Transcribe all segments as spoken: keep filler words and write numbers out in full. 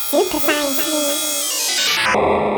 Super Science Me.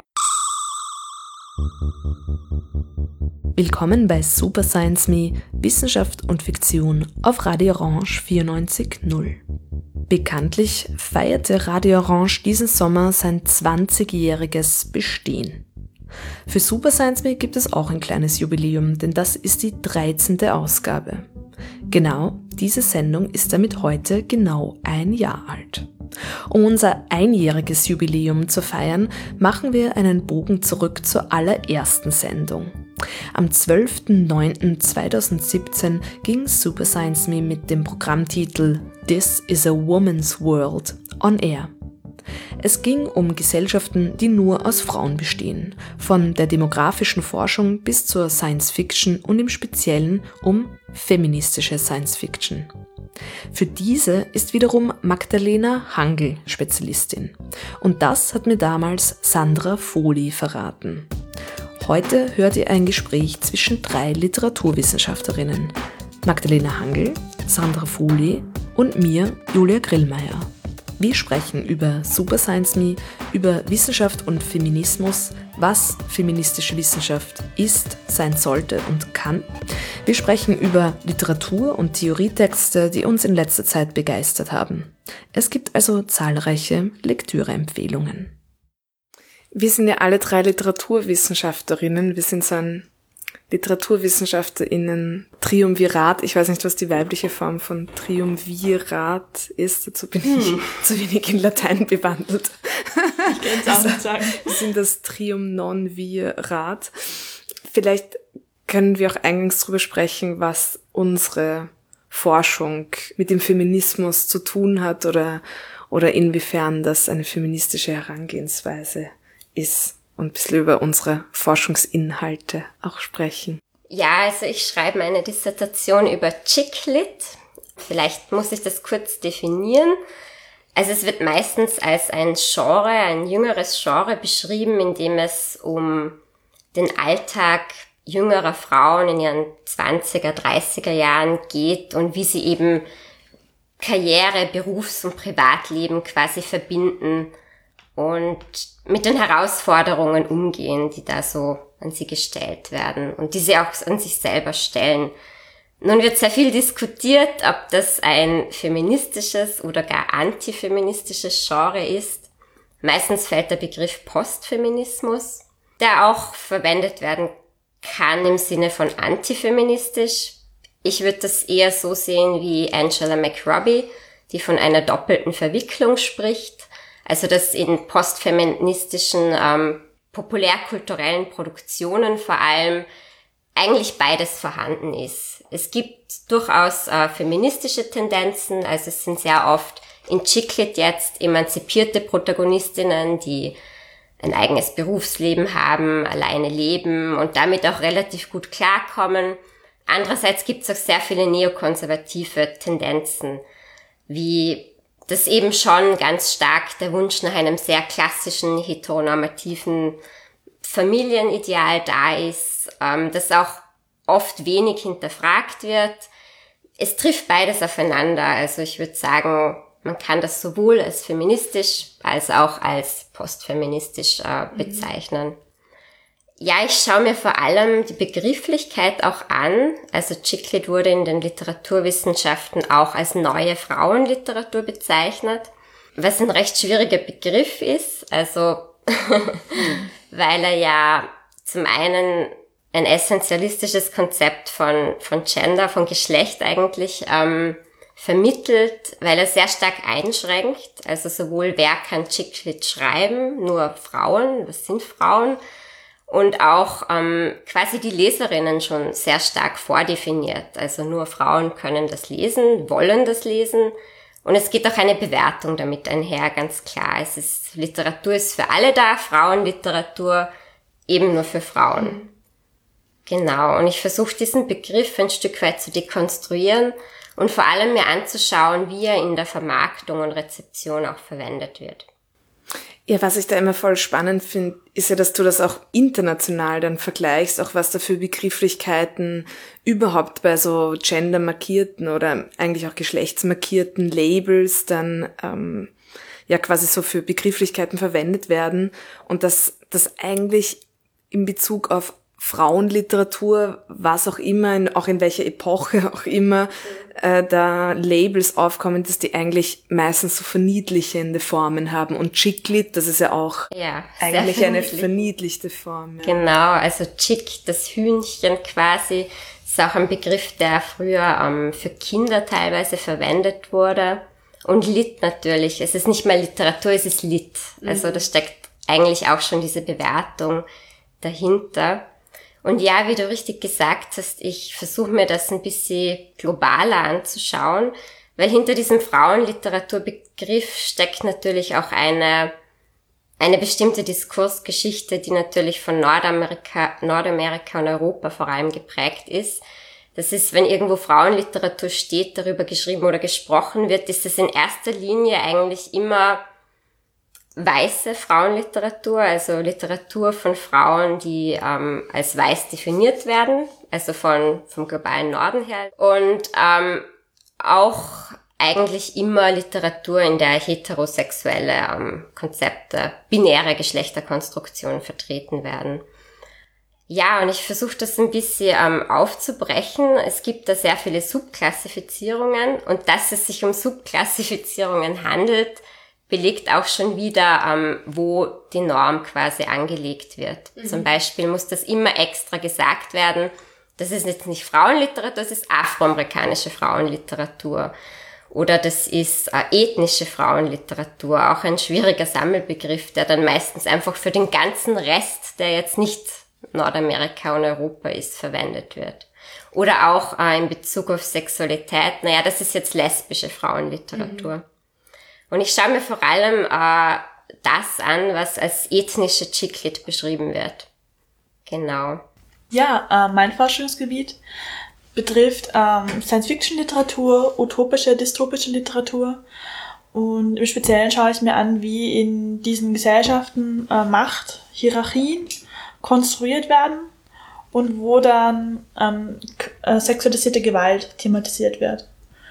Willkommen bei Super Science Me, Wissenschaft und Fiktion auf Radio Orange vierundneunzig Komma null. Bekanntlich feierte Radio Orange diesen Sommer sein zwanzigjähriges Bestehen. Für Super Science Me gibt es auch ein kleines Jubiläum, denn das ist die dreizehnte Ausgabe. Genau diese Sendung ist damit heute genau ein Jahr alt. Um unser einjähriges Jubiläum zu feiern, machen wir einen Bogen zurück zur allerersten Sendung. Am zwölften neunten zweitausendsiebzehn ging Super Science Me mit dem Programmtitel This is a Woman's World on Air. Es ging um Gesellschaften, die nur aus Frauen bestehen, von der demografischen Forschung bis zur Science Fiction und im Speziellen um feministische Science Fiction. Für diese ist wiederum Magdalena Hangl Spezialistin. Und das hat mir damals Sandra Foli verraten. Heute hört ihr ein Gespräch zwischen drei Literaturwissenschaftlerinnen. Magdalena Hangl, Sandra Foli und mir, Julia Grillmeier. Wir sprechen über Super Science Me, über Wissenschaft und Feminismus, was feministische Wissenschaft ist, sein sollte und kann. Wir sprechen über Literatur und Theorietexte, die uns in letzter Zeit begeistert haben. Es gibt also zahlreiche Lektüreempfehlungen. Wir sind ja alle drei Literaturwissenschaftlerinnen. Wir sind so ein LiteraturwissenschaftlerInnen-Triumvirat. Ich weiß nicht, was die weibliche Form von Triumvirat ist. Dazu bin ich hm. zu wenig in Latein bewandelt. Ich kann es auch nicht sagen. Wir sind das Triumnonvirat. Vielleicht können wir auch eingangs drüber sprechen, was unsere Forschung mit dem Feminismus zu tun hat oder, oder inwiefern das eine feministische Herangehensweise ist. Und ein bisschen über unsere Forschungsinhalte auch sprechen. Ja, also ich schreibe meine Dissertation über Chick Lit. Vielleicht muss ich das kurz definieren. Also es wird meistens als ein Genre, ein jüngeres Genre beschrieben, in dem es um den Alltag jüngerer Frauen in ihren zwanziger, dreißiger Jahren geht und wie sie eben Karriere, Berufs- und Privatleben quasi verbinden und mit den Herausforderungen umgehen, die da so an sie gestellt werden und die sie auch an sich selber stellen. Nun wird sehr viel diskutiert, ob das ein feministisches oder gar antifeministisches Genre ist. Meistens fällt der Begriff Postfeminismus, der auch verwendet werden kann im Sinne von antifeministisch. Ich würde das eher so sehen wie Angela McRobbie, die von einer doppelten Verwicklung spricht. Also dass in postfeministischen, ähm, populärkulturellen Produktionen vor allem eigentlich beides vorhanden ist. Es gibt durchaus äh, feministische Tendenzen, also es sind sehr oft in Chick Lit jetzt emanzipierte Protagonistinnen, die ein eigenes Berufsleben haben, alleine leben und damit auch relativ gut klarkommen. Andererseits gibt es auch sehr viele neokonservative Tendenzen, wie das eben schon ganz stark der Wunsch nach einem sehr klassischen, heteronormativen Familienideal da ist, ähm, das auch oft wenig hinterfragt wird. Es trifft beides aufeinander. Also ich würde sagen, man kann das sowohl als feministisch als auch als postfeministisch äh, bezeichnen. Mhm. Ja, ich schaue mir vor allem die Begrifflichkeit auch an. Also Chick Lit wurde in den Literaturwissenschaften auch als neue Frauenliteratur bezeichnet, was ein recht schwieriger Begriff ist. Also, weil er ja zum einen ein essentialistisches Konzept von von Gender, von Geschlecht eigentlich ähm, vermittelt, weil er sehr stark einschränkt. Also sowohl wer kann Chick Lit schreiben, nur Frauen, was sind Frauen? Und auch ähm, quasi die Leserinnen schon sehr stark vordefiniert. Also nur Frauen können das lesen, wollen das lesen. Und es geht auch eine Bewertung damit einher, ganz klar. Es ist, Literatur ist für alle da, Frauenliteratur eben nur für Frauen. Mhm. Genau, und ich versuche diesen Begriff ein Stück weit zu dekonstruieren und vor allem mir anzuschauen, wie er in der Vermarktung und Rezeption auch verwendet wird. Ja, was ich da immer voll spannend finde, ist ja, dass du das auch international dann vergleichst, auch was da für Begrifflichkeiten überhaupt bei so gendermarkierten oder eigentlich auch geschlechtsmarkierten Labels dann ähm, ja quasi so für Begrifflichkeiten verwendet werden und dass das eigentlich in Bezug auf Frauenliteratur, was auch immer, in, auch in welcher Epoche auch immer, äh, da Labels aufkommen, dass die eigentlich meistens so verniedlichende Formen haben. Und Chick-Lit, das ist ja auch ja, eigentlich eine verniedlichte Form. Ja. Genau, also Chick, das Hühnchen quasi, ist auch ein Begriff, der früher ähm, für Kinder teilweise verwendet wurde. Und Lit natürlich, es ist nicht mehr Literatur, es ist Lit. Also mhm. da steckt eigentlich auch schon diese Bewertung dahinter. Und ja, wie du richtig gesagt hast, ich versuche mir das ein bisschen globaler anzuschauen, weil hinter diesem Frauenliteraturbegriff steckt natürlich auch eine eine bestimmte Diskursgeschichte, die natürlich von Nordamerika, Nordamerika und Europa vor allem geprägt ist. Das ist, wenn irgendwo Frauenliteratur steht, darüber geschrieben oder gesprochen wird, ist das in erster Linie eigentlich immer weiße Frauenliteratur, also Literatur von Frauen, die ähm, als weiß definiert werden, also von vom globalen Norden her. Und ähm, auch eigentlich immer Literatur, in der heterosexuelle ähm, Konzepte, binäre Geschlechterkonstruktionen vertreten werden. Ja, und ich versuche das ein bisschen ähm, aufzubrechen. Es gibt da sehr viele Subklassifizierungen und dass es sich um Subklassifizierungen handelt, belegt auch schon wieder, ähm, wo die Norm quasi angelegt wird. Mhm. Zum Beispiel muss das immer extra gesagt werden, das ist jetzt nicht Frauenliteratur, das ist afroamerikanische Frauenliteratur. Oder das ist äh, ethnische Frauenliteratur, auch ein schwieriger Sammelbegriff, der dann meistens einfach für den ganzen Rest, der jetzt nicht Nordamerika und Europa ist, verwendet wird. Oder auch äh, in Bezug auf Sexualität, naja, das ist jetzt lesbische Frauenliteratur. Mhm. Und ich schaue mir vor allem äh, das an, was als ethnische Chick-Lit beschrieben wird. Genau. Ja, äh, mein Forschungsgebiet betrifft ähm, Science-Fiction-Literatur, utopische, dystopische Literatur. Und im Speziellen schaue ich mir an, wie in diesen Gesellschaften äh, Macht, Hierarchien konstruiert werden und wo dann ähm, äh, sexualisierte Gewalt thematisiert wird.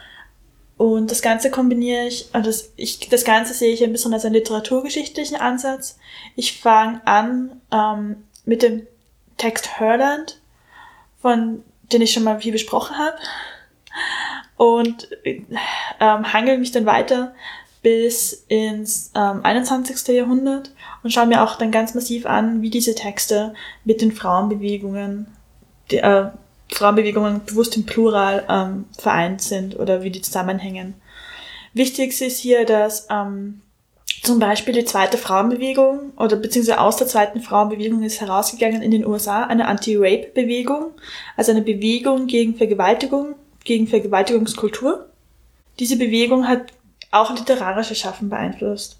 Und das Ganze kombiniere ich, also das, ich, das Ganze sehe ich ein bisschen als einen literaturgeschichtlichen Ansatz. Ich fange an ähm, mit dem Text Herland, von den ich schon mal viel besprochen habe, und ähm, hangel mich dann weiter bis ins ähm, einundzwanzigsten Jahrhundert und schaue mir auch dann ganz massiv an, wie diese Texte mit den Frauenbewegungen, die, äh, Frauenbewegungen bewusst im Plural ähm, vereint sind oder wie die zusammenhängen. Wichtig ist hier, dass ähm, zum Beispiel die zweite Frauenbewegung oder beziehungsweise aus der zweiten Frauenbewegung ist herausgegangen in den U S A eine Anti-Rape-Bewegung, also eine Bewegung gegen Vergewaltigung, gegen Vergewaltigungskultur. Diese Bewegung hat auch literarisches Schaffen beeinflusst.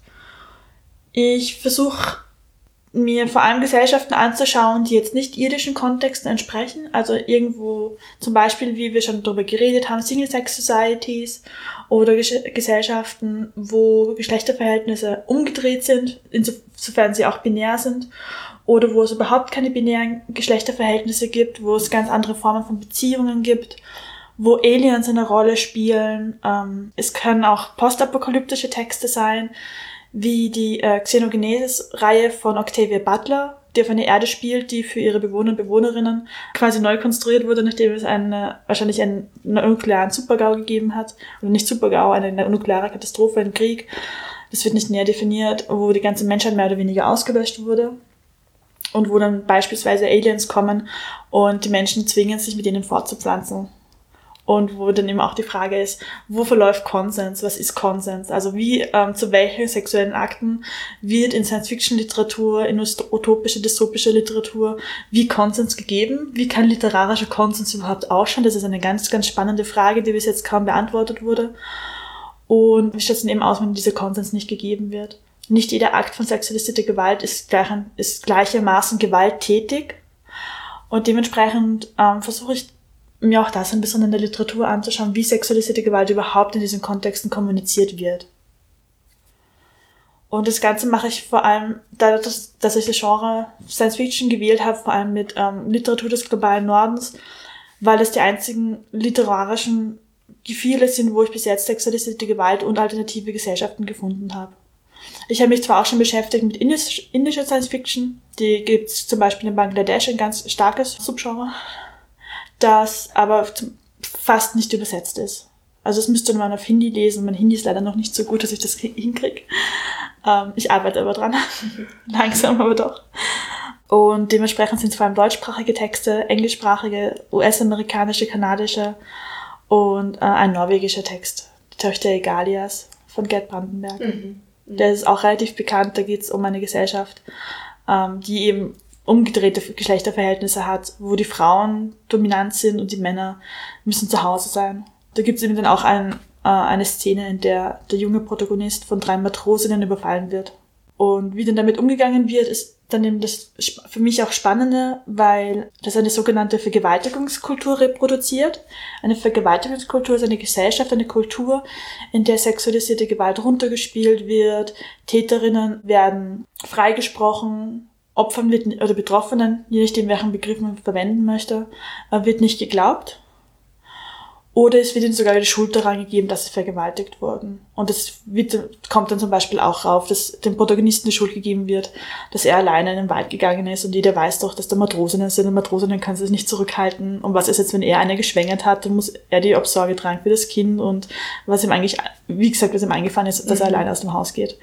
Ich versuche mir vor allem Gesellschaften anzuschauen, die jetzt nicht irdischen Kontexten entsprechen, also irgendwo zum Beispiel, wie wir schon darüber geredet haben, Single-Sex-Societies oder Gesch- Gesellschaften, wo Geschlechterverhältnisse umgedreht sind, insofern sie auch binär sind, oder wo es überhaupt keine binären Geschlechterverhältnisse gibt, wo es ganz andere Formen von Beziehungen gibt, wo Aliens eine Rolle spielen. Ähm, es können auch postapokalyptische Texte sein, wie die äh, Xenogenesis-Reihe von Octavia Butler, die auf einer Erde spielt, die für ihre Bewohner und Bewohnerinnen quasi neu konstruiert wurde, nachdem es eine, wahrscheinlich einen, einen nuklearen Supergau gegeben hat. Oder nicht Supergau, eine, eine nukleare Katastrophe, ein Krieg. Das wird nicht näher definiert, wo die ganze Menschheit mehr oder weniger ausgelöscht wurde. Und wo dann beispielsweise Aliens kommen und die Menschen zwingen, sich mit ihnen fortzupflanzen. Und wo dann eben auch die Frage ist, wo verläuft Konsens? Was ist Konsens? Also wie, ähm, zu welchen sexuellen Akten wird in Science-Fiction-Literatur, in utopische, dystopische Literatur, wie Konsens gegeben? Wie kann literarischer Konsens überhaupt ausschauen? Das ist eine ganz, ganz spannende Frage, die bis jetzt kaum beantwortet wurde. Und wie schaut es denn eben aus, wenn dieser Konsens nicht gegeben wird? Nicht jeder Akt von sexualisierter Gewalt ist, gleich, ist gleichermaßen gewalttätig. Und dementsprechend ähm, versuche ich, mir auch das ein bisschen in der Literatur anzuschauen, wie sexualisierte Gewalt überhaupt in diesen Kontexten kommuniziert wird. Und das Ganze mache ich vor allem, dadurch, dass, dass ich das Genre Science Fiction gewählt habe, vor allem mit ähm, Literatur des globalen Nordens, weil es die einzigen literarischen Gefühle sind, wo ich bis jetzt sexualisierte Gewalt und alternative Gesellschaften gefunden habe. Ich habe mich zwar auch schon beschäftigt mit indisch, indischer Science Fiction, die gibt es zum Beispiel in Bangladesch, ein ganz starkes Subgenre, das aber fast nicht übersetzt ist. Also das müsste man auf Hindi lesen, mein Hindi ist leider noch nicht so gut, dass ich das hinkriege. Ähm, ich arbeite aber dran, langsam aber doch. Und dementsprechend sind es vor allem deutschsprachige Texte, englischsprachige, U S-amerikanische, kanadische und äh, ein norwegischer Text, die Töchter Egalias von Gerd Brandenberg. Mhm. Der ist auch relativ bekannt, da geht es um eine Gesellschaft, ähm, die eben umgedrehte Geschlechterverhältnisse hat, wo die Frauen dominant sind und die Männer müssen zu Hause sein. Da gibt es eben dann auch ein, äh, eine Szene, in der der junge Protagonist von drei Matrosinnen überfallen wird. Und wie dann damit umgegangen wird, ist dann eben das für mich auch Spannende, weil das eine sogenannte Vergewaltigungskultur reproduziert. Eine Vergewaltigungskultur ist eine Gesellschaft, eine Kultur, in der sexualisierte Gewalt runtergespielt wird, Täterinnen werden freigesprochen, Opfern wird, oder Betroffenen, je nachdem welchen Begriff man verwenden möchte, wird nicht geglaubt. Oder es wird ihnen sogar die Schuld daran gegeben, dass sie vergewaltigt wurden. Und das wird, kommt dann zum Beispiel auch rauf, dass dem Protagonisten die Schuld gegeben wird, dass er alleine in den Wald gegangen ist und jeder weiß doch, dass da Matrosinnen sind und Matrosinnen können sich nicht zurückhalten. Und was ist jetzt, wenn er eine geschwängert hat, dann muss er die Obsorge tragen für das Kind und was ihm eigentlich, wie gesagt, was ihm eingefallen ist, dass er mhm. alleine aus dem Haus geht.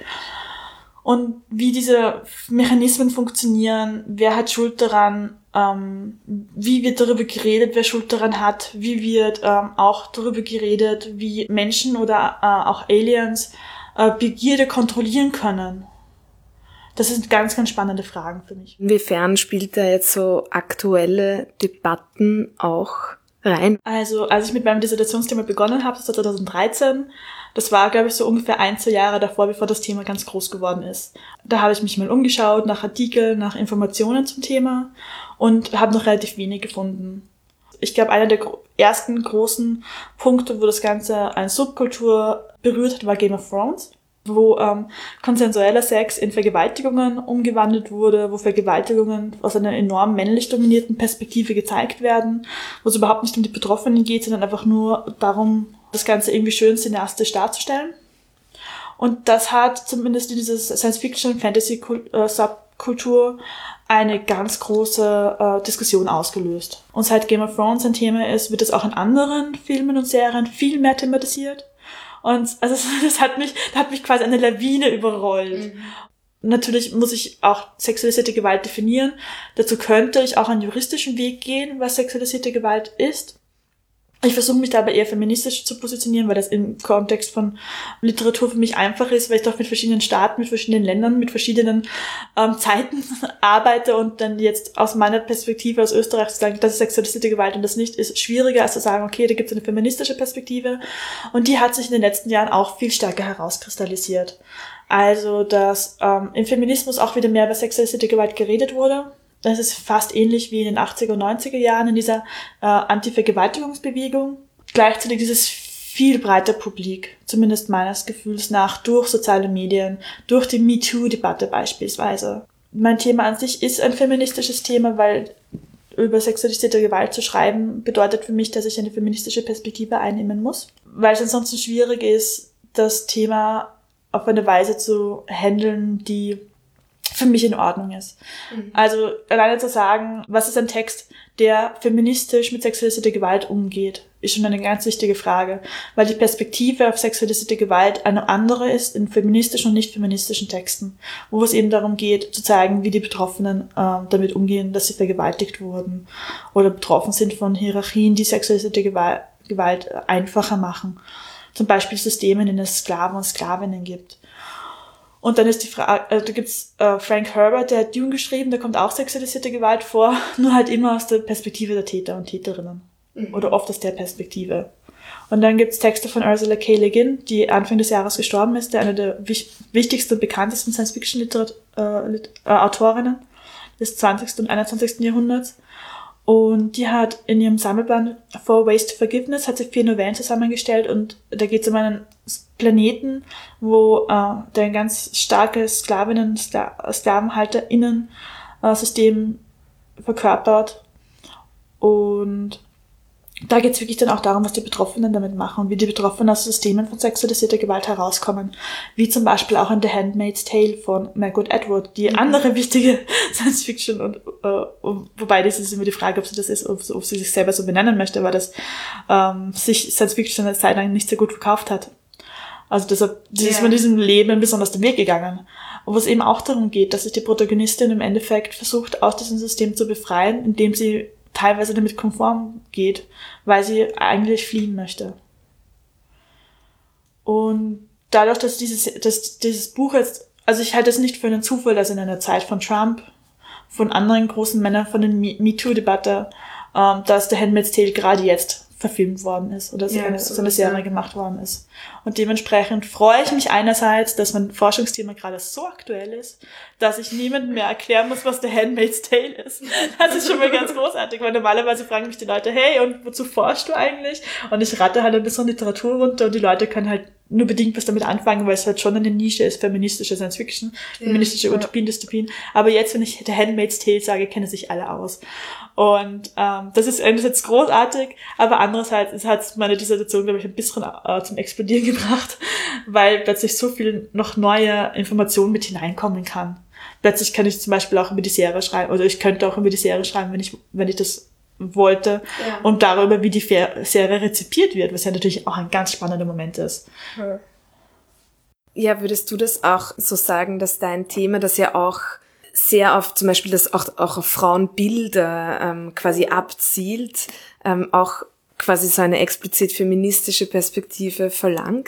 Und wie diese Mechanismen funktionieren, wer hat Schuld daran, ähm, wie wird darüber geredet, wer Schuld daran hat, wie wird ähm, auch darüber geredet, wie Menschen oder äh, auch Aliens äh, Begierde kontrollieren können. Das sind ganz, ganz spannende Fragen für mich. Inwiefern spielt da jetzt so aktuelle Debatten auch rein? Also, als ich mit meinem Dissertationsthema begonnen habe, das war zwanzig dreizehn, das war, glaube ich, so ungefähr ein, zwei Jahre davor, bevor das Thema ganz groß geworden ist. Da habe ich mich mal umgeschaut nach Artikeln, nach Informationen zum Thema und habe noch relativ wenig gefunden. Ich glaube, einer der gro- ersten großen Punkte, wo das Ganze eine Subkultur berührt hat, war Game of Thrones, wo ähm, konsensueller Sex in Vergewaltigungen umgewandelt wurde, wo Vergewaltigungen aus einer enorm männlich dominierten Perspektive gezeigt werden, wo es überhaupt nicht um die Betroffenen geht, sondern einfach nur darum, das Ganze irgendwie schön cineastisch darzustellen. Und das hat zumindest in dieser Science-Fiction-Fantasy-Subkultur eine ganz große äh, Diskussion ausgelöst. Und seit Game of Thrones ein Thema ist, wird es auch in anderen Filmen und Serien viel mehr thematisiert. Und also das hat mich, da hat mich quasi eine Lawine überrollt. Mhm. Natürlich muss ich auch sexualisierte Gewalt definieren. Dazu könnte ich auch einen juristischen Weg gehen, was sexualisierte Gewalt ist. Ich versuche mich da aber eher feministisch zu positionieren, weil das im Kontext von Literatur für mich einfach ist, weil ich doch mit verschiedenen Staaten, mit verschiedenen Ländern, mit verschiedenen ähm, Zeiten arbeite und dann jetzt aus meiner Perspektive aus Österreich zu sagen, das ist sexualisierte Gewalt und das nicht, ist schwieriger als zu sagen, okay, da gibt es eine feministische Perspektive und die hat sich in den letzten Jahren auch viel stärker herauskristallisiert. Also, dass ähm, im Feminismus auch wieder mehr über sexualisierte Gewalt geredet wurde. Das ist fast ähnlich wie in den achtziger und neunziger Jahren in dieser äh, Anti-Vergewaltigungsbewegung. Gleichzeitig dieses viel breiter Publik, zumindest meines Gefühls nach, durch soziale Medien, durch die MeToo-Debatte beispielsweise. Mein Thema an sich ist ein feministisches Thema, weil über sexualisierte Gewalt zu schreiben bedeutet für mich, dass ich eine feministische Perspektive einnehmen muss, weil es ansonsten schwierig ist, das Thema auf eine Weise zu handeln, die für mich in Ordnung ist. Mhm. Also alleine zu sagen, was ist ein Text, der feministisch mit sexualisierter Gewalt umgeht, ist schon eine ganz wichtige Frage, weil die Perspektive auf sexualisierte Gewalt eine andere ist in feministischen und nicht feministischen Texten, wo es eben darum geht, zu zeigen, wie die Betroffenen äh, damit umgehen, dass sie vergewaltigt wurden oder betroffen sind von Hierarchien, die sexualisierte Gewalt, Gewalt einfacher machen. Zum Beispiel Systeme, in denen es Sklaven und Sklavinnen gibt. Und dann ist die Frage, also da gibt's äh, Frank Herbert, der hat Dune geschrieben, da kommt auch sexualisierte Gewalt vor, nur halt immer aus der Perspektive der Täter und Täterinnen. Mhm. Oder oft aus der Perspektive. Und dann gibt's Texte von Ursula K. Le Guin, die Anfang des Jahres gestorben ist, der eine der wich- wichtigsten und bekanntesten Science-Fiction-Autorinnen äh, des zwanzigsten und einundzwanzigsten Jahrhunderts. Und die hat in ihrem Sammelband Four Ways to Forgiveness hat sie vier Novellen zusammengestellt und da geht es um einen Planeten, wo äh, der ein ganz starkes Sklavinnen, Skla- SklavenhalterInnen-System verkörpert und da geht es wirklich dann auch darum, was die Betroffenen damit machen und wie die Betroffenen aus Systemen von sexualisierter Gewalt herauskommen. Wie zum Beispiel auch in The Handmaid's Tale von Margaret Atwood, die mhm. andere wichtige Science-Fiction und äh, wobei das ist immer die Frage, ob sie das ist, ob, ob sie sich selber so benennen möchte, weil das ähm, sich Science-Fiction eine Zeit lang nicht sehr gut verkauft hat. Also deshalb yeah. ist man diesem Leben besonders den Weg gegangen. Und wo es eben auch darum geht, dass sich die Protagonistin im Endeffekt versucht, aus diesem System zu befreien, indem sie teilweise damit konform geht, weil sie eigentlich fliehen möchte. Und dadurch, dass dieses, dass dieses Buch jetzt, also ich halte es nicht für einen Zufall, dass in einer Zeit von Trump, von anderen großen Männern, von der MeToo-Debatte, ähm, dass The Handmaid's Tale gerade jetzt verfilmt worden ist oder ja, eine, so eine Serie ja. gemacht worden ist. Und dementsprechend freue ich mich einerseits, dass mein Forschungsthema gerade so aktuell ist, dass ich niemandem mehr erklären muss, was The Handmaid's Tale ist. Das ist schon mal ganz großartig, weil normalerweise fragen mich die Leute, hey, und wozu forschst du eigentlich? Und ich rate halt ein bisschen Literatur runter und die Leute können halt nur bedingt was damit anfangen, weil es halt schon eine Nische ist, feministische Science-Fiction, ja, feministische ja. Utopien, Dystopien. Aber jetzt, wenn ich The Handmaid's Tale sage, kennen sich alle aus. Und ähm, das ist einerseits großartig, aber andererseits hat es meine Dissertation, glaube ich, ein bisschen äh, zum Explodieren gebracht, weil plötzlich so viel noch neue Informationen mit hineinkommen kann. Plötzlich kann ich zum Beispiel auch über die Serie schreiben, oder ich könnte auch über die Serie schreiben, wenn ich wenn ich das wollte, ja. und darüber, wie die Serie rezipiert wird, was ja natürlich auch ein ganz spannender Moment ist. Ja, würdest du das auch so sagen, dass dein Thema, das ja auch sehr auf zum Beispiel das auch, auch auf Frauenbilder ähm, quasi abzielt, ähm, auch quasi so eine explizit feministische Perspektive verlangt?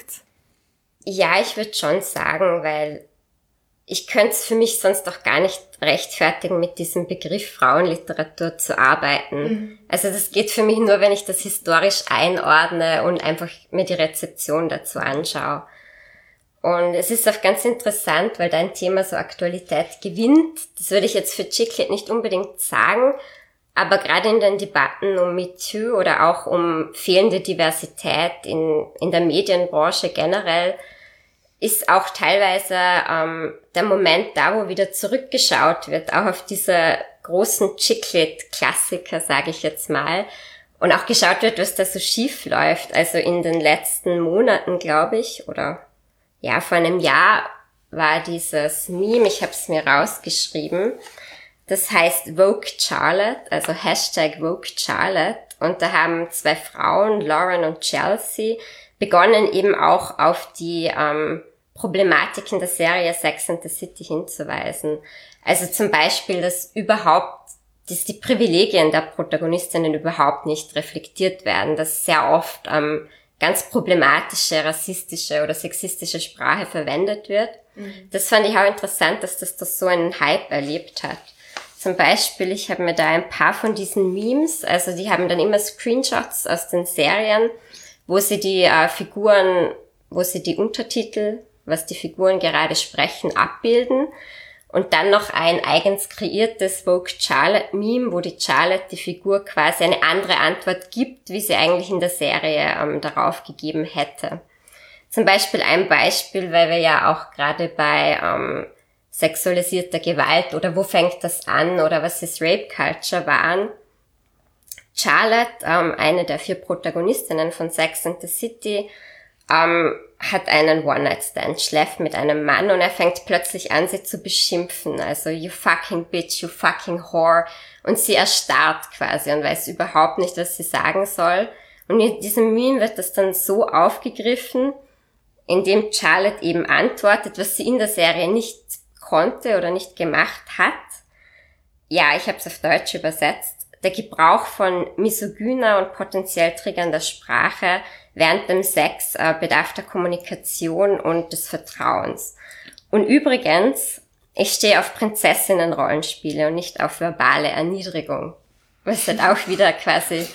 Ja, ich würde schon sagen, weil ich könnte es für mich sonst auch gar nicht rechtfertigen, mit diesem Begriff Frauenliteratur zu arbeiten. Mhm. Also das geht für mich nur, wenn ich das historisch einordne und einfach mir die Rezeption dazu anschaue. Und es ist auch ganz interessant, weil dein Thema so Aktualität gewinnt. Das würde ich jetzt für Chick Lit nicht unbedingt sagen, aber gerade in den Debatten um MeToo oder auch um fehlende Diversität in, in der Medienbranche generell ist auch teilweise ähm, der Moment da, wo wieder zurückgeschaut wird, auch auf diese großen Chick Lit-Klassiker, sage ich jetzt mal, und auch geschaut wird, was da so schief läuft. Also in den letzten Monaten, glaube ich, oder ja, vor einem Jahr war dieses Meme, ich habe es mir rausgeschrieben, das heißt Vogue Charlotte, also Hashtag Vogue Charlotte, und da haben zwei Frauen, Lauren und Chelsea, begonnen eben auch auf die ähm, Problematiken der Serie Sex and the City hinzuweisen. Also zum Beispiel, dass überhaupt, dass die Privilegien der Protagonistinnen überhaupt nicht reflektiert werden, dass sehr oft ähm, ganz problematische, rassistische oder sexistische Sprache verwendet wird. Mhm. Das fand ich auch interessant, dass das, das so einen Hype erlebt hat. Zum Beispiel, ich habe mir da ein paar von diesen Memes, also die haben dann immer Screenshots aus den Serien, wo sie die äh, Figuren, wo sie die Untertitel, was die Figuren gerade sprechen, abbilden. Und dann noch ein eigens kreiertes Vogue Charlotte Meme, wo die Charlotte, die Figur, quasi eine andere Antwort gibt, wie sie eigentlich in der Serie ähm, darauf gegeben hätte. Zum Beispiel ein Beispiel, weil wir ja auch gerade bei ähm, sexualisierter Gewalt oder wo fängt das an oder was ist Rape Culture waren. Charlotte, ähm, eine der vier Protagonistinnen von Sex and the City, ähm, hat einen One-Night-Stand, schläft mit einem Mann und er fängt plötzlich an, sie zu beschimpfen. Also, you fucking bitch, you fucking whore. Und sie erstarrt quasi und weiß überhaupt nicht, was sie sagen soll. Und in diesem Meme wird das dann so aufgegriffen, indem Charlotte eben antwortet, was sie in der Serie nicht konnte oder nicht gemacht hat. Ja, ich habe es auf Deutsch übersetzt. Der Gebrauch von misogyner und potenziell triggernder Sprache während dem Sex äh, bedarf der Kommunikation und des Vertrauens. Und übrigens, ich stehe auf Prinzessinnen-Rollenspiele und nicht auf verbale Erniedrigung, was halt auch wieder quasi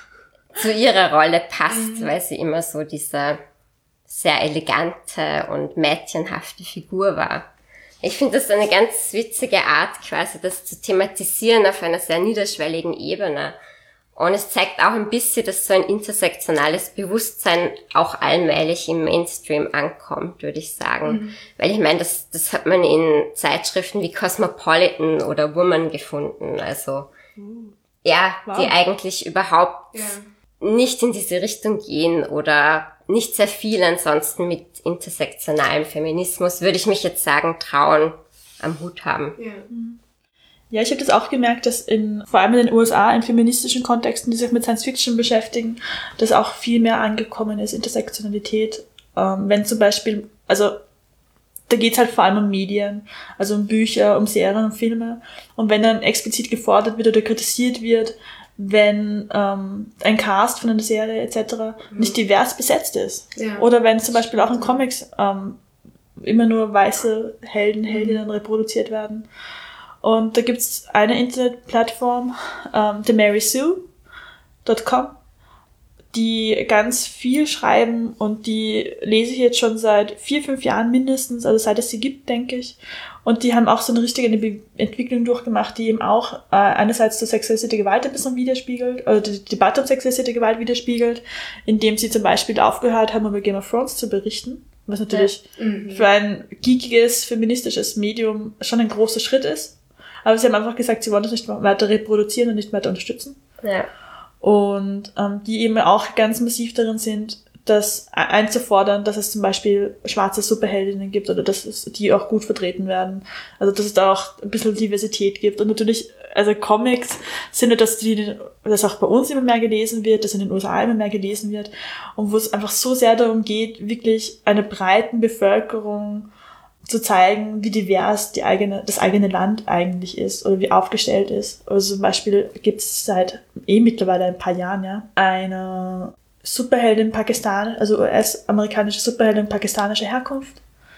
zu ihrer Rolle passt, mhm. weil sie immer so diese sehr elegante und mädchenhafte Figur war. Ich finde das eine ganz witzige Art, quasi das zu thematisieren auf einer sehr niederschwelligen Ebene. Und es zeigt auch ein bisschen, dass so ein intersektionales Bewusstsein auch allmählich im Mainstream ankommt, würde ich sagen. Mhm. Weil ich meine, das, das hat man in Zeitschriften wie Cosmopolitan oder Woman gefunden. Also, mhm. ja, wow. die eigentlich überhaupt, ja. nicht in diese Richtung gehen oder nicht sehr viel ansonsten mit intersektionalem Feminismus, würde ich mich jetzt sagen, trauen, am Hut haben. Ja. Ja, ich habe das auch gemerkt, dass in vor allem in den U S A in feministischen Kontexten, die sich mit Science Fiction beschäftigen, dass auch viel mehr angekommen ist, Intersektionalität. Ähm, wenn zum Beispiel, also da geht's halt vor allem um Medien, also um Bücher, um Serien, um Filme. Und wenn dann explizit gefordert wird oder kritisiert wird, wenn ähm, ein Cast von einer Serie et cetera mhm. nicht divers besetzt ist. Ja. Oder wenn zum Beispiel auch in Comics ähm, immer nur weiße Helden, Heldinnen mhm. reproduziert werden. Und da gibt's eine Internetplattform, ähm, the mary sue dot com, die ganz viel schreiben und die lese ich jetzt schon seit vier, fünf Jahren mindestens, also seit es sie gibt, denke ich. Und die haben auch so eine richtige Be- Entwicklung durchgemacht, die eben auch äh, einerseits die sexualisierte Gewalt ein bisschen widerspiegelt, oder die Debatte um sexualisierte Gewalt widerspiegelt, indem sie zum Beispiel aufgehört haben, über Game of Thrones zu berichten, was natürlich ja. mhm. für ein geekiges, feministisches Medium schon ein großer Schritt ist. Aber sie haben einfach gesagt, sie wollen das nicht weiter reproduzieren und nicht weiter unterstützen. Ja. Und ähm, die eben auch ganz massiv darin sind, das einzufordern, dass es zum Beispiel schwarze Superheldinnen gibt oder dass es die auch gut vertreten werden. Also dass es da auch ein bisschen Diversität gibt. Und natürlich, also Comics sind ja, dass die, dass auch bei uns immer mehr gelesen wird, dass in den U S A immer mehr gelesen wird und wo es einfach so sehr darum geht, wirklich einer breiten Bevölkerung zu zeigen, wie divers die eigene, das eigene Land eigentlich ist oder wie aufgestellt ist. Also zum Beispiel gibt es seit eh mittlerweile ein paar Jahren ja eine Superheldin Pakistan, also U S-amerikanische Superheldin pakistanischer Herkunft,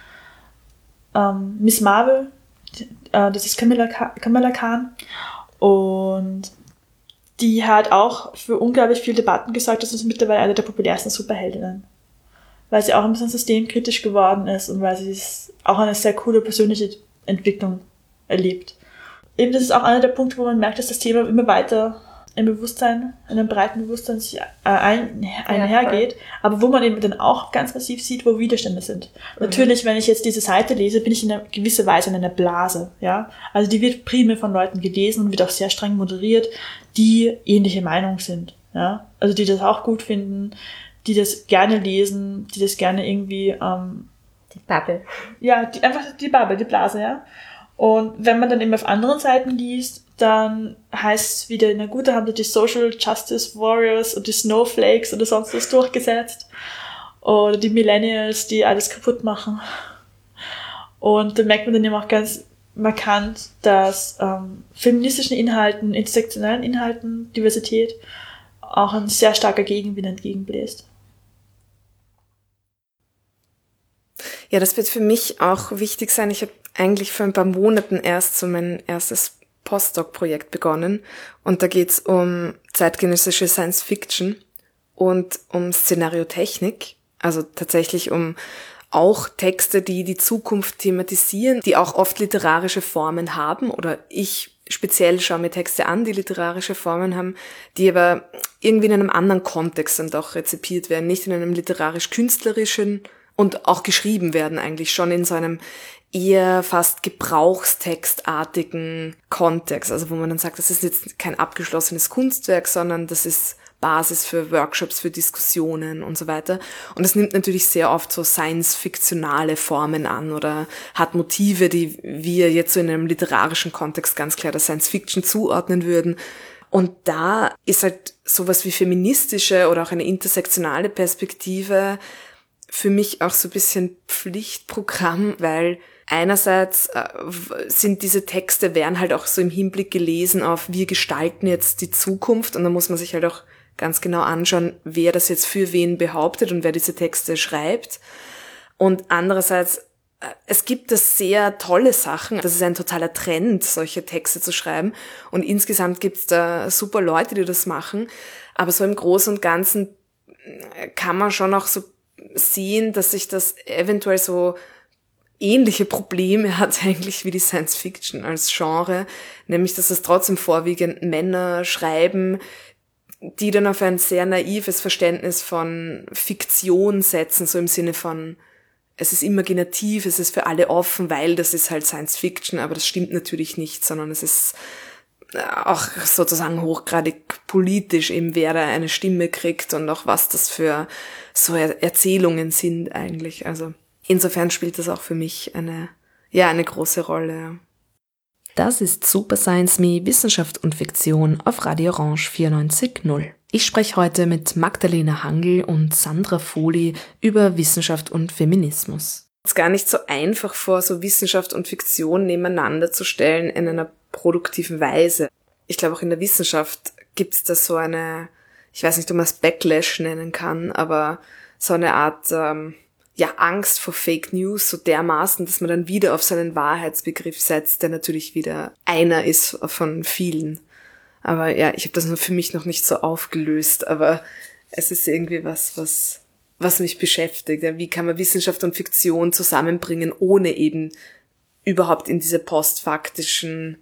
ähm, Miss Marvel, äh, das ist Kamala, Kamala Khan, und die hat auch für unglaublich viele Debatten gesorgt. Das ist mittlerweile eine der populärsten Superheldinnen, weil sie auch ein bisschen systemkritisch geworden ist und weil sie auch eine sehr coole persönliche Entwicklung erlebt. Eben das ist auch einer der Punkte, wo man merkt, dass das Thema immer weiter im Bewusstsein, in einem breiten Bewusstsein sich ein, einhergeht, ja, aber wo man eben dann auch ganz massiv sieht, wo Widerstände sind. Mhm. Natürlich, wenn ich jetzt diese Seite lese, bin ich in einer gewisser Weise in einer Blase, ja. Also die wird primär von Leuten gelesen und wird auch sehr streng moderiert, die ähnliche Meinung sind, ja. Also die das auch gut finden, die das gerne lesen, die das gerne irgendwie, ähm, die Bubble. Ja, die, einfach die Bubble, die Blase, ja. Und wenn man dann eben auf anderen Seiten liest, dann heißt es wieder, na gut, da haben die Social Justice Warriors und die Snowflakes oder sonst was durchgesetzt. Oder die Millennials, die alles kaputt machen. Und da merkt man dann eben auch ganz markant, dass ähm, feministischen Inhalten, intersektionellen Inhalten, Diversität auch ein sehr starker Gegenwind entgegenbläst. Ja, das wird für mich auch wichtig sein. Ich habe eigentlich vor ein paar Monaten erst so mein erstes Postdoc-Projekt begonnen und da geht's um zeitgenössische Science-Fiction und um Szenariotechnik, also tatsächlich um auch Texte, die die Zukunft thematisieren, die auch oft literarische Formen haben, oder ich speziell schaue mir Texte an, die literarische Formen haben, die aber irgendwie in einem anderen Kontext dann auch rezipiert werden, nicht in einem literarisch-künstlerischen und auch geschrieben werden eigentlich schon in so einem eher fast gebrauchstextartigen Kontext, also wo man dann sagt, das ist jetzt kein abgeschlossenes Kunstwerk, sondern das ist Basis für Workshops, für Diskussionen und so weiter. Und es nimmt natürlich sehr oft so science-fiktionale Formen an oder hat Motive, die wir jetzt so in einem literarischen Kontext ganz klar der Science-Fiction zuordnen würden. Und da ist halt sowas wie feministische oder auch eine intersektionale Perspektive für mich auch so ein bisschen Pflichtprogramm, weil einerseits äh, sind diese Texte, werden halt auch so im Hinblick gelesen auf, wir gestalten jetzt die Zukunft, und da muss man sich halt auch ganz genau anschauen, wer das jetzt für wen behauptet und wer diese Texte schreibt. Und andererseits, äh, es gibt da sehr tolle Sachen, das ist ein totaler Trend, solche Texte zu schreiben, und insgesamt gibt's da super Leute, die das machen, aber so im Großen und Ganzen kann man schon auch so sehen, dass sich das eventuell so ähnliche Probleme hat eigentlich wie die Science Fiction als Genre, nämlich dass es trotzdem vorwiegend Männer schreiben, die dann auf ein sehr naives Verständnis von Fiktion setzen, so im Sinne von, es ist imaginativ, es ist für alle offen, weil das ist halt Science Fiction, aber das stimmt natürlich nicht, sondern es ist auch sozusagen hochgradig politisch eben, wer da eine Stimme kriegt und auch was das für so er- Erzählungen sind eigentlich. Also insofern spielt das auch für mich eine, ja, eine große Rolle. Ja. Das ist Super Science Me, Wissenschaft und Fiktion auf Radio Orange vierundneunzig Komma null. Ich spreche heute mit Magdalena Hangl und Sandra Fohli über Wissenschaft und Feminismus. Es ist gar nicht so einfach vor, so Wissenschaft und Fiktion nebeneinander zu stellen in einer produktiven Weise. Ich glaube, auch in der Wissenschaft gibt es da so eine, ich weiß nicht, ob man es Backlash nennen kann, aber so eine Art ähm, ja Angst vor Fake News, so dermaßen, dass man dann wieder auf so einen Wahrheitsbegriff setzt, der natürlich wieder einer ist von vielen. Aber ja, ich habe das für mich noch nicht so aufgelöst, aber es ist irgendwie was, was was mich beschäftigt. Ja, wie kann man Wissenschaft und Fiktion zusammenbringen, ohne eben überhaupt in diese postfaktischen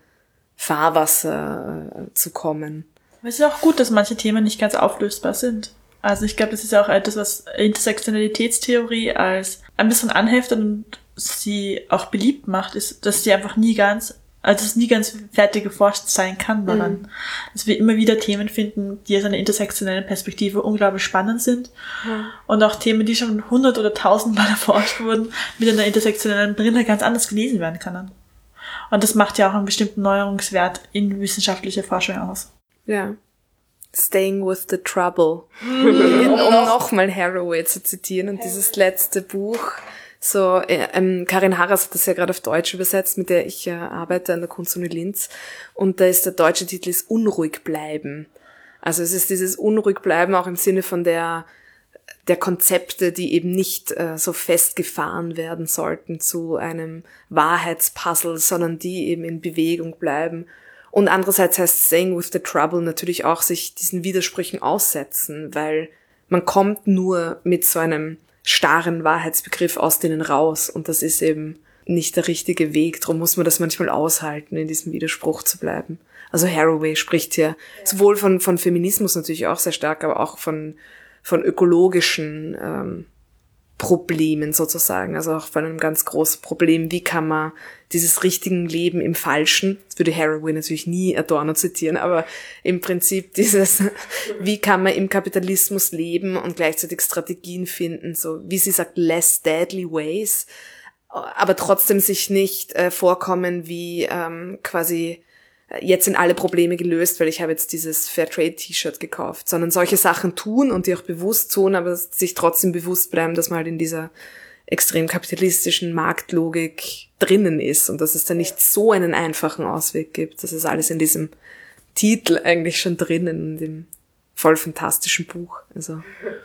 Fahrwasser äh, zu kommen? Es ist auch gut, dass manche Themen nicht ganz auflösbar sind. Also ich glaube, das ist ja auch etwas, was Intersektionalitätstheorie als ein bisschen anheftet und sie auch beliebt macht, ist, dass sie einfach nie ganz, also es nie ganz fertig geforscht sein kann daran. Mhm. Dass wir immer wieder Themen finden, die aus einer intersektionellen Perspektive unglaublich spannend sind. Mhm. Und auch Themen, die schon hundert oder tausendmal erforscht wurden, mit einer intersektionellen Brille ganz anders gelesen werden können. Und das macht ja auch einen bestimmten Neuerungswert in wissenschaftlicher Forschung aus. Ja. Staying with the Trouble. um nochmal Haraway zu zitieren und dieses letzte Buch, so, ähm, Karin Harras hat das ja gerade auf Deutsch übersetzt, mit der ich äh, arbeite an der Kunstuni Linz, und da ist der deutsche Titel ist Unruhig bleiben. Also es ist dieses Unruhig bleiben auch im Sinne von der der Konzepte, die eben nicht äh, so festgefahren werden sollten zu einem Wahrheitspuzzle, sondern die eben in Bewegung bleiben. Und andererseits heißt Staying with the Trouble natürlich auch sich diesen Widersprüchen aussetzen, weil man kommt nur mit so einem starren Wahrheitsbegriff aus denen raus und das ist eben nicht der richtige Weg. Darum muss man das manchmal aushalten, in diesem Widerspruch zu bleiben. Also Haraway spricht hier sowohl von von Feminismus natürlich auch sehr stark, aber auch von von ökologischen ähm, Problemen sozusagen, also auch von einem ganz großen Problem, wie kann man dieses richtigen Leben im Falschen, das würde Haraway natürlich nie Adorno zitieren, aber im Prinzip dieses, wie kann man im Kapitalismus leben und gleichzeitig Strategien finden, so wie sie sagt, less deadly ways, aber trotzdem sich nicht äh, vorkommen wie ähm, quasi jetzt sind alle Probleme gelöst, weil ich habe jetzt dieses Fairtrade-T-Shirt gekauft, sondern solche Sachen tun und die auch bewusst tun, aber sich trotzdem bewusst bleiben, dass man halt in dieser extrem kapitalistischen Marktlogik drinnen ist und dass es da nicht so einen einfachen Ausweg gibt. Das ist alles in diesem Titel eigentlich schon drinnen, in dem voll fantastischen Buch. Also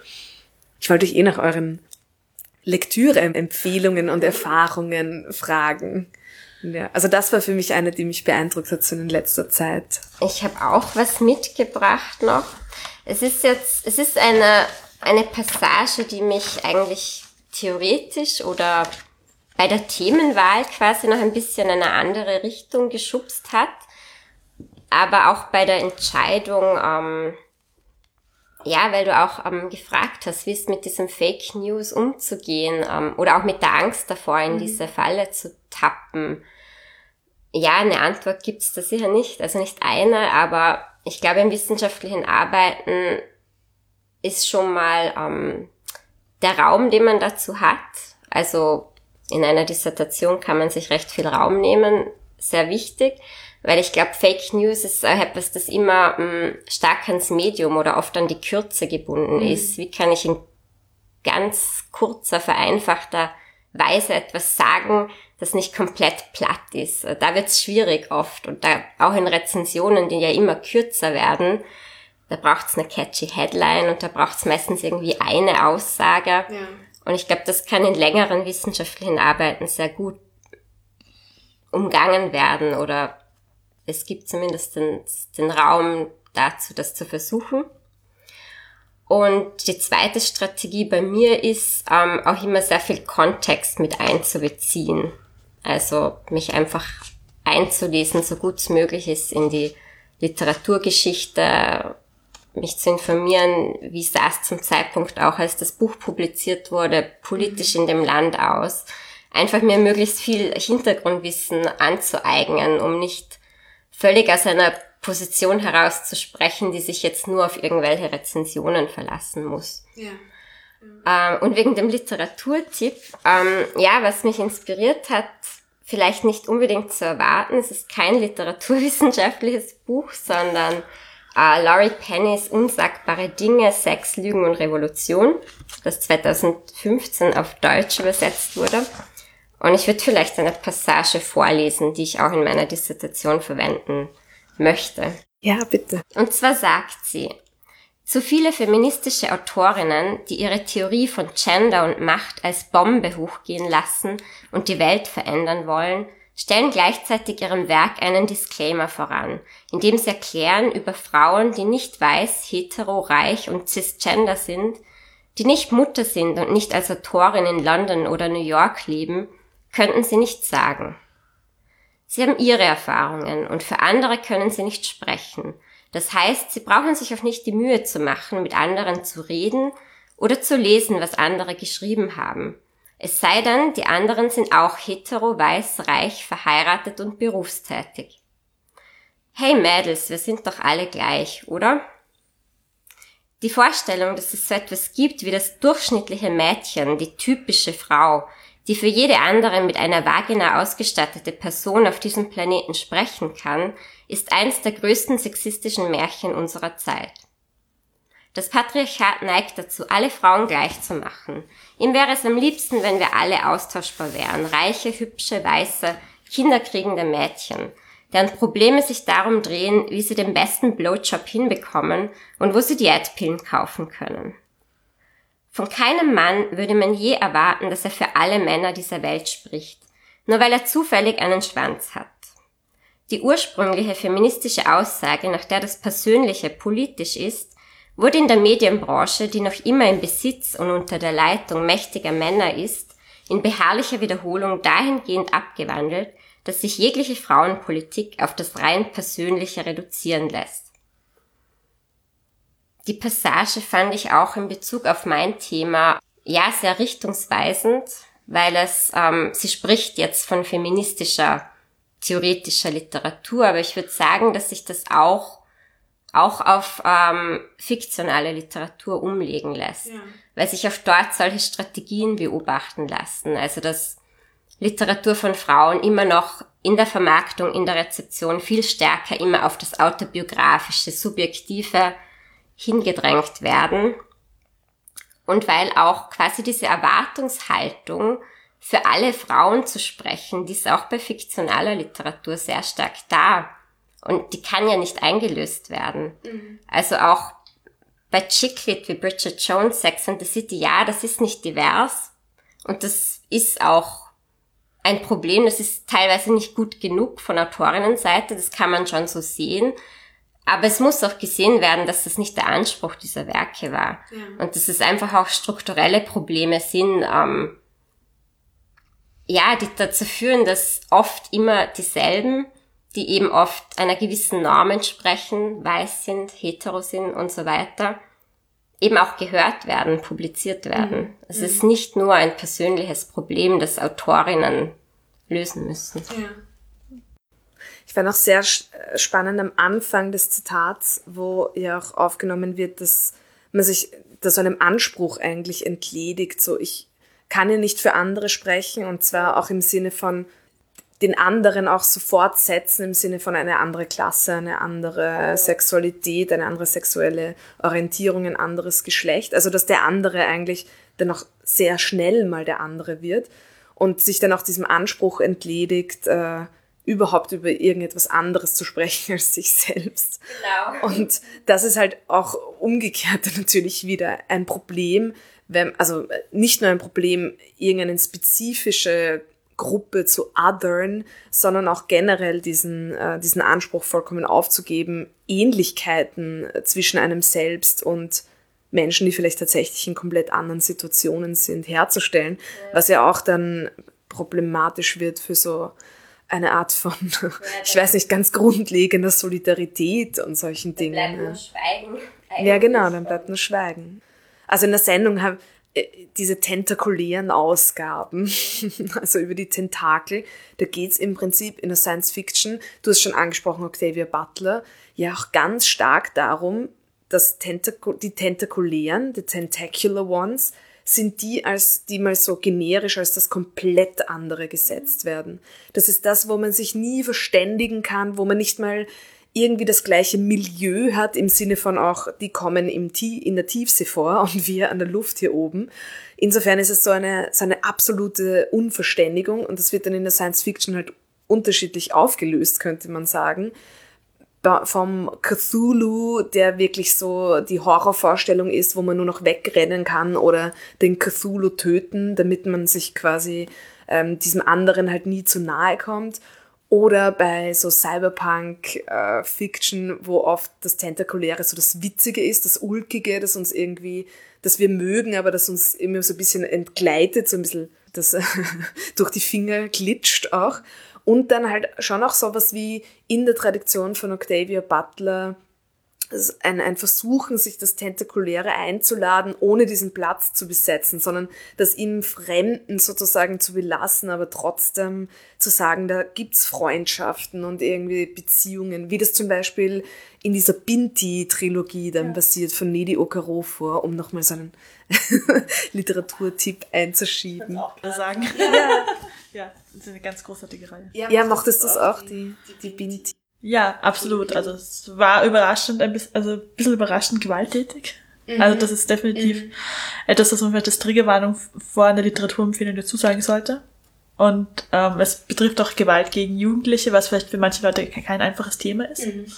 ich wollte euch eh nach euren Lektüre-Empfehlungen und Erfahrungen fragen. Ja, also das war für mich eine, die mich beeindruckt hat so in letzter Zeit. Ich habe auch was mitgebracht noch. Es ist jetzt, es ist eine, eine Passage, die mich eigentlich theoretisch oder bei der Themenwahl quasi noch ein bisschen in eine andere Richtung geschubst hat. Aber auch bei der Entscheidung, ähm, ja, weil du auch ähm, gefragt hast, wie es mit diesem Fake News umzugehen ähm, oder auch mit der Angst davor, in mhm. diese Falle zu tappen. Ja, eine Antwort gibt's da sicher nicht, also nicht eine, aber ich glaube, im wissenschaftlichen Arbeiten ist schon mal ähm, der Raum, den man dazu hat, also in einer Dissertation kann man sich recht viel Raum nehmen, sehr wichtig, weil ich glaube, Fake News ist etwas, das immer ähm, stark ans Medium oder oft an die Kürze gebunden mhm. ist. Wie kann ich in ganz kurzer, vereinfachter Weise etwas sagen, das nicht komplett platt ist. Da wird's schwierig oft und da auch in Rezensionen, die ja immer kürzer werden, da braucht's eine catchy Headline und da braucht's meistens irgendwie eine Aussage. Ja. Und ich glaube, das kann in längeren wissenschaftlichen Arbeiten sehr gut umgangen werden oder es gibt zumindest den, den Raum dazu, das zu versuchen. Und die zweite Strategie bei mir ist, ähm, auch immer sehr viel Kontext mit einzubeziehen. Also mich einfach einzulesen, so gut es möglich ist, in die Literaturgeschichte, mich zu informieren, wie sah es zum Zeitpunkt auch, als das Buch publiziert wurde, politisch in dem Land aus. Einfach mir möglichst viel Hintergrundwissen anzueignen, um nicht völlig aus einer Position herauszusprechen, die sich jetzt nur auf irgendwelche Rezensionen verlassen muss. Ja. Ähm, und wegen dem Literaturtipp, ähm, ja, was mich inspiriert hat, vielleicht nicht unbedingt zu erwarten, es ist kein literaturwissenschaftliches Buch, sondern äh, Laurie Pennys Unsagbare Dinge, Sex, Lügen und Revolution, das zweitausendfünfzehn auf Deutsch übersetzt wurde. Und ich würde vielleicht eine Passage vorlesen, die ich auch in meiner Dissertation verwenden möchte. Ja, bitte. Und zwar sagt sie: Zu viele feministische Autorinnen, die ihre Theorie von Gender und Macht als Bombe hochgehen lassen und die Welt verändern wollen, stellen gleichzeitig ihrem Werk einen Disclaimer voran, indem sie erklären, über Frauen, die nicht weiß, hetero, reich und cisgender sind, die nicht Mutter sind und nicht als Autorin in London oder New York leben, könnten sie nichts sagen. Sie haben ihre Erfahrungen und für andere können sie nicht sprechen. Das heißt, sie brauchen sich auch nicht die Mühe zu machen, mit anderen zu reden oder zu lesen, was andere geschrieben haben. Es sei denn, die anderen sind auch hetero, weiß, reich, verheiratet und berufstätig. Hey Mädels, wir sind doch alle gleich, oder? Die Vorstellung, dass es so etwas gibt wie das durchschnittliche Mädchen, die typische Frau, die für jede andere mit einer Vagina ausgestattete Person auf diesem Planeten sprechen kann, ist eins der größten sexistischen Märchen unserer Zeit. Das Patriarchat neigt dazu, alle Frauen gleich zu machen. Ihm wäre es am liebsten, wenn wir alle austauschbar wären, reiche, hübsche, weiße, kinderkriegende Mädchen, deren Probleme sich darum drehen, wie sie den besten Blowjob hinbekommen und wo sie Diätpillen kaufen können. Von keinem Mann würde man je erwarten, dass er für alle Männer dieser Welt spricht, nur weil er zufällig einen Schwanz hat. Die ursprüngliche feministische Aussage, nach der das Persönliche politisch ist, wurde in der Medienbranche, die noch immer im Besitz und unter der Leitung mächtiger Männer ist, in beharrlicher Wiederholung dahingehend abgewandelt, dass sich jegliche Frauenpolitik auf das rein Persönliche reduzieren lässt. Die Passage fand ich auch in Bezug auf mein Thema ja sehr richtungsweisend, weil es, ähm, sie spricht jetzt von feministischer, theoretischer Literatur, aber ich würde sagen, dass sich das auch auch auf ähm, fiktionale Literatur umlegen lässt, ja. Weil sich auch dort solche Strategien beobachten lassen, also dass Literatur von Frauen immer noch in der Vermarktung, in der Rezeption viel stärker immer auf das autobiografische, subjektive hingedrängt werden und weil auch quasi diese Erwartungshaltung für alle Frauen zu sprechen, die ist auch bei fiktionaler Literatur sehr stark da und die kann ja nicht eingelöst werden. Mhm. Also auch bei Chick-Lit wie Bridget Jones, Sex and the City, ja, das ist nicht divers und das ist auch ein Problem, das ist teilweise nicht gut genug von Autorinnenseite, das kann man schon so sehen. Aber es muss auch gesehen werden, dass das nicht der Anspruch dieser Werke war. Ja. Und dass es einfach auch strukturelle Probleme sind, ähm, ja, die dazu führen, dass oft immer dieselben, die eben oft einer gewissen Norm entsprechen, weiß sind, hetero sind und so weiter, eben auch gehört werden, publiziert werden. Mhm. Es ist nicht nur ein persönliches Problem, das Autorinnen lösen müssen. Ja. Ich fand auch sehr spannend am Anfang des Zitats, wo ja auch aufgenommen wird, dass man sich da so einem Anspruch eigentlich entledigt. So, ich kann ja nicht für andere sprechen und zwar auch im Sinne von den anderen auch sofort setzen, im Sinne von eine andere Klasse, eine andere Sexualität, eine andere sexuelle Orientierung, ein anderes Geschlecht. Also dass der andere eigentlich dann auch sehr schnell mal der andere wird und sich dann auch diesem Anspruch entledigt, äh, überhaupt über irgendetwas anderes zu sprechen als sich selbst. Genau. Und das ist halt auch umgekehrt natürlich wieder ein Problem, wenn, also nicht nur ein Problem, irgendeine spezifische Gruppe zu othern, sondern auch generell diesen, äh, diesen Anspruch vollkommen aufzugeben, Ähnlichkeiten zwischen einem selbst und Menschen, die vielleicht tatsächlich in komplett anderen Situationen sind, herzustellen, ja. Was ja auch dann problematisch wird für so eine Art von, ja, ich weiß nicht, ganz grundlegender Solidarität und solchen dann Dingen. Bleibt nur Schweigen. Eigentlich. Ja, genau, dann bleibt nur Schweigen. Also in der Sendung habe diese tentakulären Ausgaben, also über die Tentakel, da geht's im Prinzip in der Science Fiction, du hast schon angesprochen, Octavia Butler, ja auch ganz stark darum, dass Tentaku- die tentakulären, die tentacular ones, sind die, als die mal so generisch als das komplett andere gesetzt werden. Das ist das, wo man sich nie verständigen kann, wo man nicht mal irgendwie das gleiche Milieu hat, im Sinne von auch, die kommen im Tie- in der Tiefsee vor und wir an der Luft hier oben. Insofern ist es so eine, so eine absolute Unverständigung und das wird dann in der Science Fiction halt unterschiedlich aufgelöst, könnte man sagen. Vom Cthulhu, der wirklich so die Horrorvorstellung ist, wo man nur noch wegrennen kann oder den Cthulhu töten, damit man sich quasi ähm, diesem anderen halt nie zu nahe kommt. Oder bei so Cyberpunk-Fiction, äh, wo oft das Tentakuläre so das Witzige ist, das Ulkige, das uns irgendwie, das wir mögen, aber das uns immer so ein bisschen entgleitet, so ein bisschen das durch die Finger glitscht auch. Und dann halt schon auch sowas wie in der Tradition von Octavia Butler ein, ein Versuchen, sich das Tentakuläre einzuladen, ohne diesen Platz zu besetzen, sondern das im Fremden sozusagen zu belassen, aber trotzdem zu sagen, da gibt's Freundschaften und irgendwie Beziehungen, wie das zum Beispiel in dieser Binti-Trilogie dann ja. passiert von Nedi Okafor, um nochmal so einen Literaturtipp einzuschieben. Ich kann auch sagen. Ja. Ja, das ist eine ganz großartige Reihe. Ja, ja mochtest du das auch, die, die Binti? Ja, absolut. Also es war überraschend, ein bisschen, also ein bisschen überraschend gewalttätig. Mhm. Also das ist definitiv mhm. etwas, das man vielleicht als Triggerwarnung vor einer Literaturempfehlung dazu sagen sollte. Und ähm, es betrifft auch Gewalt gegen Jugendliche, was vielleicht für manche Leute kein einfaches Thema ist. Mhm.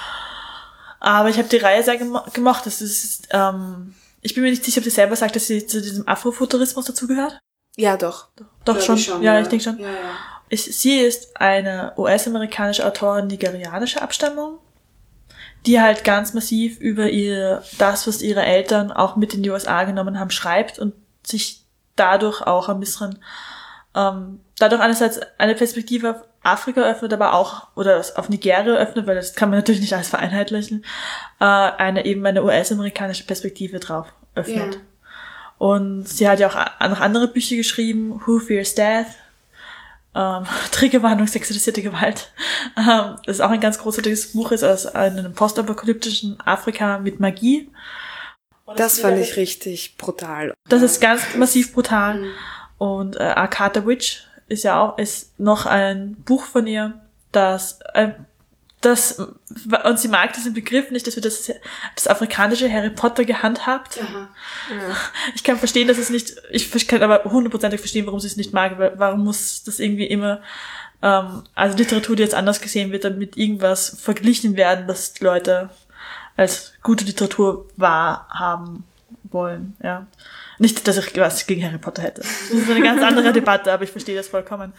Aber ich habe die Reihe sehr gemo- gemocht. Das ist, ähm, ich bin mir nicht sicher, ob sie selber sagt, dass sie zu diesem Afrofuturismus dazugehört. Ja, doch. Doch, doch schon. Ich schon. Ja, ja, ich denke schon. Ja, ja. Ich, sie ist eine U S-amerikanische Autorin nigerianischer Abstammung, die halt ganz massiv über ihr, das, was ihre Eltern auch mit in die U S A genommen haben, schreibt und sich dadurch auch ein bisschen, ähm, dadurch einerseits eine Perspektive auf Afrika öffnet, aber auch, oder auf Nigeria öffnet, weil das kann man natürlich nicht alles vereinheitlichen, äh, eine eben eine U S-amerikanische Perspektive drauf öffnet. Ja. Und sie hat ja auch noch andere Bücher geschrieben, Who Fears Death, ähm, Triggerwarnung, sexualisierte Gewalt. Ähm, das ist auch ein ganz großartiges Buch, ist aus einem postapokalyptischen Afrika mit Magie. Und das fand ich richtig brutal. Das ist ganz massiv brutal. Mhm. Und äh, Akata Witch ist ja auch, ist noch ein Buch von ihr, das, äh, das, und sie mag diesen Begriff nicht, dass wir das, das afrikanische Harry Potter gehandhabt. Aha. Ja. Ich kann verstehen, dass es nicht, ich kann aber hundertprozentig verstehen, warum sie es nicht mag, weil, warum muss das irgendwie immer, ähm, also Literatur, die jetzt anders gesehen wird, dann mit irgendwas verglichen werden, das die Leute als gute Literatur wahrhaben wollen, ja. Nicht, dass ich was gegen Harry Potter hätte. Das ist eine ganz andere Debatte, aber ich verstehe das vollkommen.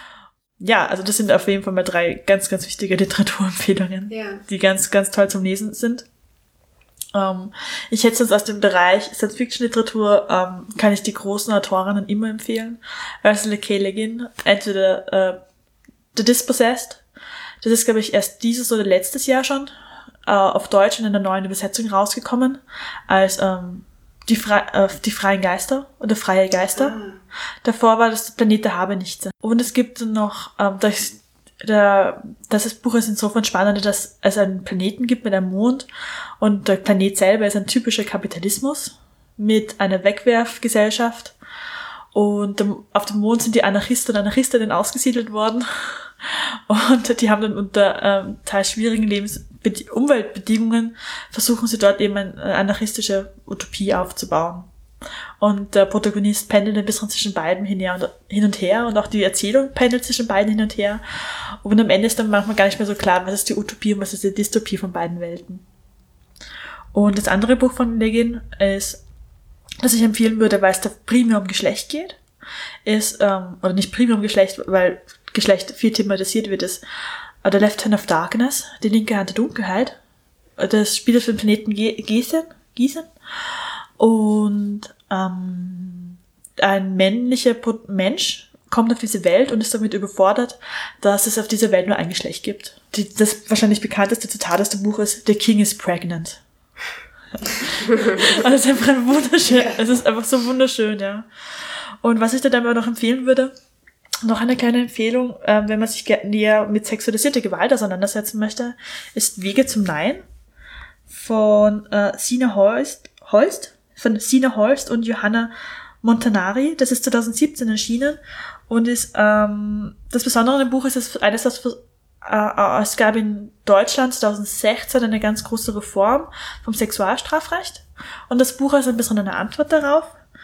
Ja, also das sind auf jeden Fall mal drei ganz, ganz wichtige Literaturempfehlungen, ja. die ganz, ganz toll zum Lesen sind. Ähm, ich hätte sonst aus dem Bereich Science-Fiction-Literatur, ähm, kann ich die großen Autorinnen immer empfehlen. Ursula K. Le Guin, entweder äh, The Dispossessed, das ist, glaube ich, erst dieses oder letztes Jahr schon äh, auf Deutsch in einer neuen Übersetzung rausgekommen, als ähm, die, Fre- äh, die freien Geister oder freie Geister. Ah. Davor war das Planet der Habenichtse. Und es gibt noch, ähm, das, der, das Buch ist insofern spannend, dass es einen Planeten gibt mit einem Mond und der Planet selber ist ein typischer Kapitalismus mit einer Wegwerfgesellschaft und auf dem Mond sind die Anarchisten und Anarchistinnen ausgesiedelt worden und die haben dann unter ähm, teils schwierigen Lebens- Umweltbedingungen versuchen sie dort eben eine anarchistische Utopie aufzubauen. Und der Protagonist pendelt ein bisschen zwischen beiden hin und her und auch die Erzählung pendelt zwischen beiden hin und her. Und am Ende ist dann manchmal gar nicht mehr so klar, was ist die Utopie und was ist die Dystopie von beiden Welten. Und das andere Buch von Le Guin ist, das ich empfehlen würde, weil es da primär um Geschlecht geht, ist, ähm, oder nicht primär um Geschlecht, weil Geschlecht viel thematisiert wird, ist The Left Hand of Darkness, die linke Hand der Dunkelheit. Das spielt auf dem Planeten Gießen, Gießen. Und ähm, ein männlicher Mensch kommt auf diese Welt und ist damit überfordert, dass es auf dieser Welt nur ein Geschlecht gibt. Die, das wahrscheinlich bekannteste Zitat aus dem Buch ist, The King is pregnant. Und es ist einfach ein wunderschön, es ist einfach so wunderschön, ja. Und was ich dir dann aber noch empfehlen würde, noch eine kleine Empfehlung, äh, wenn man sich näher mit sexualisierter Gewalt auseinandersetzen möchte, ist Wege zum Nein von äh, Sina Holst, Holst, von Sina Holst und Johanna Montanari. Das ist zwanzig siebzehn erschienen und ist ähm, das Besondere an dem Buch ist, es eines, das äh, es gab in Deutschland zwanzig sechzehn eine ganz große Reform vom Sexualstrafrecht und das Buch ist ein bisschen eine Antwort darauf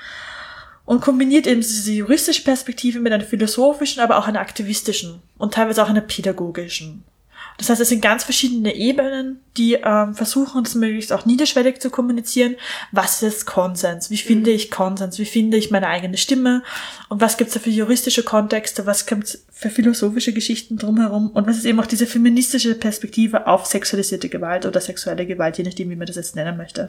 und kombiniert eben diese juristische Perspektive mit einer philosophischen, aber auch einer aktivistischen und teilweise auch einer pädagogischen. Das heißt, es sind ganz verschiedene Ebenen, die ähm, versuchen, das möglichst auch niederschwellig zu kommunizieren. Was ist Konsens? Wie finde ich Konsens? Wie finde ich meine eigene Stimme? Und was gibt's da für juristische Kontexte? Was gibt's für philosophische Geschichten drumherum? Und was ist eben auch diese feministische Perspektive auf sexualisierte Gewalt oder sexuelle Gewalt, je nachdem, wie man das jetzt nennen möchte.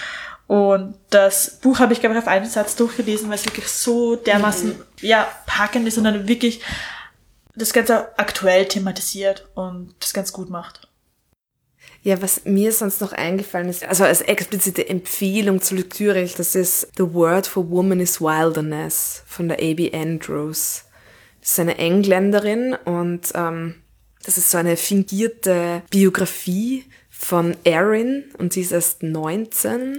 Und das Buch habe ich, glaube ich, auf einen Satz durchgelesen, weil es wirklich so dermaßen, mhm. ja, packend ist und dann wirklich das Ganze aktuell thematisiert und das ganz gut macht. Ja, was mir sonst noch eingefallen ist, also als explizite Empfehlung zur Lektüre, das ist The Word for Woman is Wilderness von der A B Andrews. Das ist eine Engländerin und ähm, das ist so eine fingierte Biografie von Erin und sie ist erst neunzehn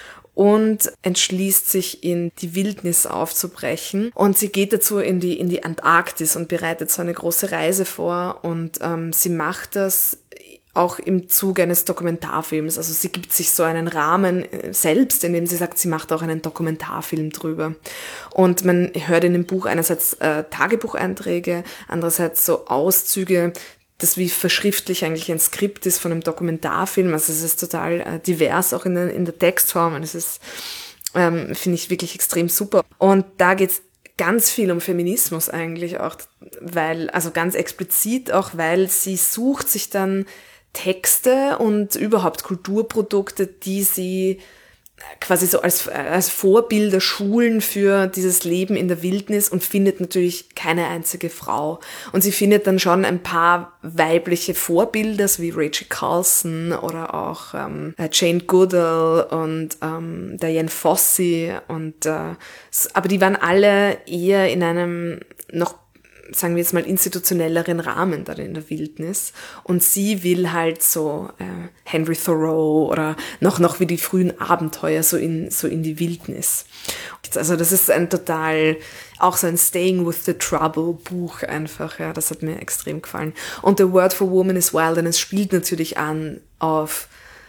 und entschließt sich in die Wildnis aufzubrechen und sie geht dazu in die in die Antarktis und bereitet so eine große Reise vor und ähm, sie macht das auch im Zuge eines Dokumentarfilms, also sie gibt sich so einen Rahmen selbst, indem sie sagt, sie macht auch einen Dokumentarfilm drüber und man hört in dem Buch einerseits äh, Tagebucheinträge, andererseits so Auszüge, das wie verschriftlich eigentlich ein Skript ist von einem Dokumentarfilm. Also es ist total äh, divers, auch in der, in der Textform. Und es ist, ähm, finde ich, wirklich extrem super. Und da geht's ganz viel um Feminismus eigentlich auch, weil, also ganz explizit auch, weil sie sucht sich dann Texte und überhaupt Kulturprodukte, die sie quasi so als, als Vorbilder schulen für dieses Leben in der Wildnis und findet natürlich keine einzige Frau. Und sie findet dann schon ein paar weibliche Vorbilder, so wie Rachel Carlson oder auch ähm, Jane Goodall und ähm, Diane Fossey. Und, äh, aber die waren alle eher in einem noch, sagen wir jetzt mal, institutionelleren Rahmen dann in der Wildnis. Und sie will halt so äh, Henry Thoreau oder noch noch wie die frühen Abenteuer so in so in die Wildnis. Also das ist ein total, auch so ein Staying with the Trouble Buch einfach, ja, das hat mir extrem gefallen. Und The Word for Woman is Wilderness spielt natürlich an auf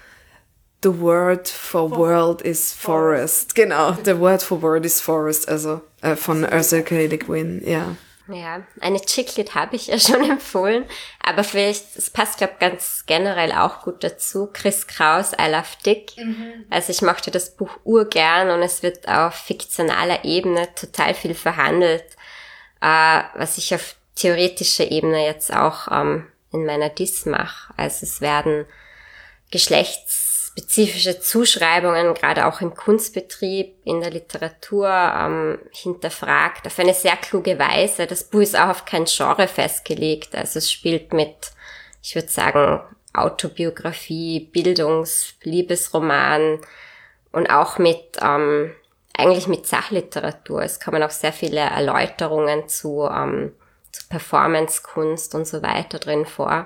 The Word for World is Forest. Genau, The Word for World is Forest, also äh, von Ursula K. Le Guin, ja. Ja, eine Chick-Lit habe ich ja schon empfohlen, aber vielleicht, es passt, glaube ich, ganz generell auch gut dazu. Chris Kraus, I Love Dick. Mhm. Also ich mochte das Buch urgern und es wird auf fiktionaler Ebene total viel verhandelt, äh, was ich auf theoretischer Ebene jetzt auch ähm, in meiner Dis mache. Also es werden geschlechtsspezifische Zuschreibungen, gerade auch im Kunstbetrieb, in der Literatur, ähm, hinterfragt, auf eine sehr kluge Weise. Das Buch ist auch auf kein Genre festgelegt. Also es spielt mit, ich würde sagen, Autobiografie, Bildungs-, Liebesroman und auch mit, ähm, eigentlich mit Sachliteratur. Es kommen auch sehr viele Erläuterungen zu, ähm, zu Performancekunst und so weiter drin vor.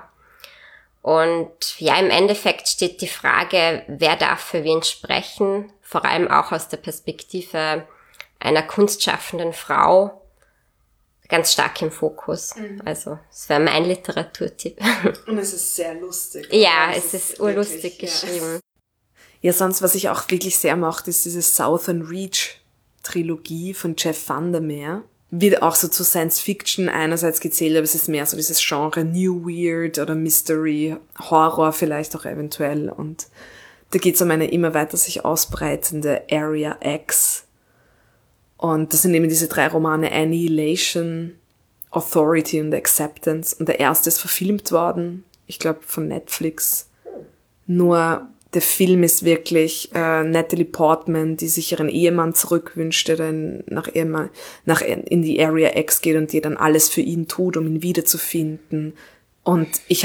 Und ja, im Endeffekt steht die Frage, wer darf für wen sprechen, vor allem auch aus der Perspektive einer kunstschaffenden Frau, ganz stark im Fokus. Mhm. Also, das wäre mein Literaturtipp. Und es ist sehr lustig. Ja, es, es ist urlustig geschrieben. Ja, sonst, was ich auch wirklich sehr mochte, ist diese Southern Reach Trilogie von Jeff Vandermeer. Wird auch so zu Science Fiction einerseits gezählt, aber es ist mehr so dieses Genre New Weird oder Mystery, Horror vielleicht auch eventuell. Und da geht es um eine immer weiter sich ausbreitende Area X. Und das sind eben diese drei Romane: Annihilation, Authority und Acceptance. Und der erste ist verfilmt worden, ich glaube von Netflix. Nur der Film ist wirklich äh, Natalie Portman, die sich ihren Ehemann zurückwünscht, der dann nach, Ehemann, nach in die Area X geht und die dann alles für ihn tut, um ihn wiederzufinden. Und ich habe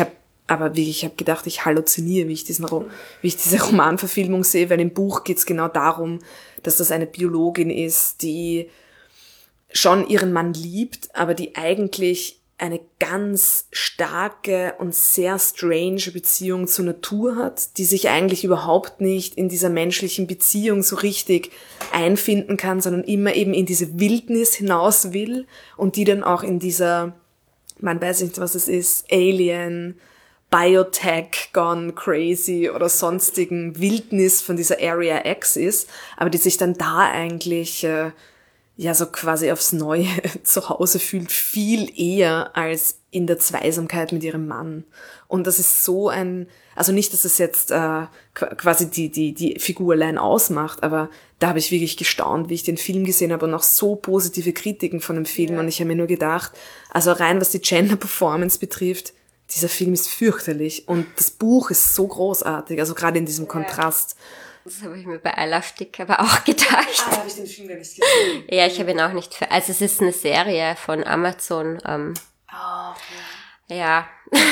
aber wirklich, ich habe gedacht, ich halluziniere, wie ich, diesen, wie ich diese Romanverfilmung sehe, weil im Buch geht's genau darum, dass das eine Biologin ist, die schon ihren Mann liebt, aber die eigentlich eine ganz starke und sehr strange Beziehung zur Natur hat, die sich eigentlich überhaupt nicht in dieser menschlichen Beziehung so richtig einfinden kann, sondern immer eben in diese Wildnis hinaus will und die dann auch in dieser, man weiß nicht, was es ist, Alien, Biotech gone crazy oder sonstigen Wildnis von dieser Area X ist, aber die sich dann da eigentlich äh, ja so quasi aufs Neue zu Hause fühlt, viel eher als in der Zweisamkeit mit ihrem Mann. Und das ist so ein, also nicht, dass es jetzt äh, quasi die die die Figur allein ausmacht, aber da habe ich wirklich gestaunt, wie ich den Film gesehen habe und auch so positive Kritiken von dem Film. Ja. Und ich habe mir nur gedacht, also rein was die Gender Performance betrifft, dieser Film ist fürchterlich und das Buch ist so großartig, also gerade in diesem Kontrast. Das habe ich mir bei I Love Dick aber auch gedacht. Ah, habe ich den Film gar nicht gesehen. Ja, ich habe ihn auch nicht für, also es ist eine Serie von Amazon. Ähm, oh, okay. Ja.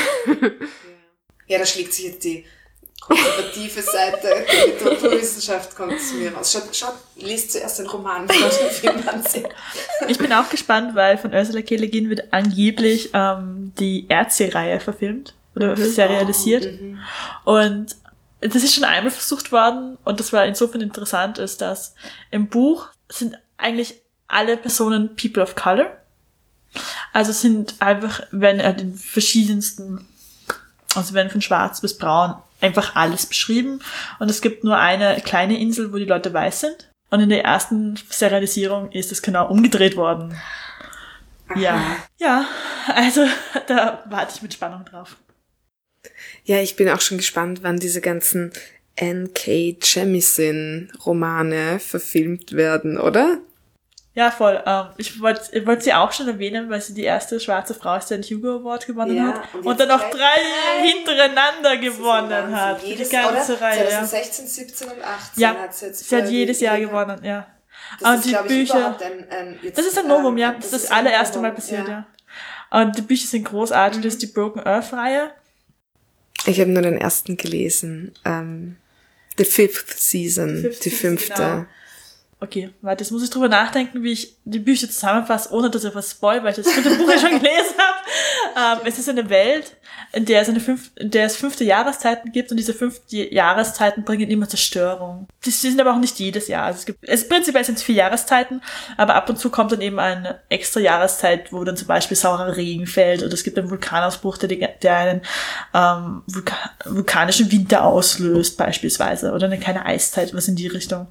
Ja, da schlägt sich jetzt die konservative Seite der Literaturwissenschaft kommt zu mir raus. Schaut, schaut, lest zuerst den Roman, bevor ich den Film ansehe. Ich bin auch gespannt, weil von Ursula K. Le Guin wird angeblich ähm, die Erzi-Reihe verfilmt oder mhm. serialisiert. Oh, mhm. Und das ist schon einmal versucht worden und das war insofern interessant, ist, dass im Buch sind eigentlich alle Personen People of Color. Also sind einfach, werden in verschiedensten, also werden von schwarz bis braun einfach alles beschrieben und es gibt nur eine kleine Insel, wo die Leute weiß sind und in der ersten Serialisierung ist es genau umgedreht worden. Aha. Ja, ja, also da warte ich mit Spannung drauf. Ja, ich bin auch schon gespannt, wann diese ganzen N K Jemisin-Romane verfilmt werden, oder? Ja, voll. Ähm, ich wollte ich wollte sie auch schon erwähnen, weil sie die erste schwarze Frau ist, die den Hugo Award gewonnen ja, hat. Und, und dann noch drei, drei hintereinander gewonnen hat. Jedes, die ganze oder? Reihe. zwanzig sechzehn, siebzehn und achtzehn ja, hat sie jetzt. Sie hat jedes Jahr gewonnen, ja. Das und ist, die glaube ich, Bücher, überhaupt ein, ein jetzt, das ist ein Novum, ja. Das, das ist das ist allererste Novum, Mal passiert, ja. ja. Und die Bücher sind großartig. Mhm. Das ist die Broken Earth-Reihe. Ich habe nur den ersten gelesen. Um, the Fifth Season, Fifth die fünfte. Genau. Okay, warte, jetzt muss ich drüber nachdenken, wie ich die Bücher zusammenfasse, ohne dass ich was spoil, weil ich das dritte Buch ja schon gelesen habe. Ähm, es ist eine Welt, in der es eine fünf, in der es fünfte Jahreszeiten gibt und diese fünfte Jahreszeiten bringen immer Zerstörung. Die, die sind aber auch nicht jedes Jahr. Also es gibt, es prinzipiell sind es vier Jahreszeiten, aber ab und zu kommt dann eben eine extra Jahreszeit, wo dann zum Beispiel saurer Regen fällt oder es gibt einen Vulkanausbruch, der, der einen ähm, Vulka- vulkanischen Winter auslöst beispielsweise oder eine kleine Eiszeit, was in die Richtung.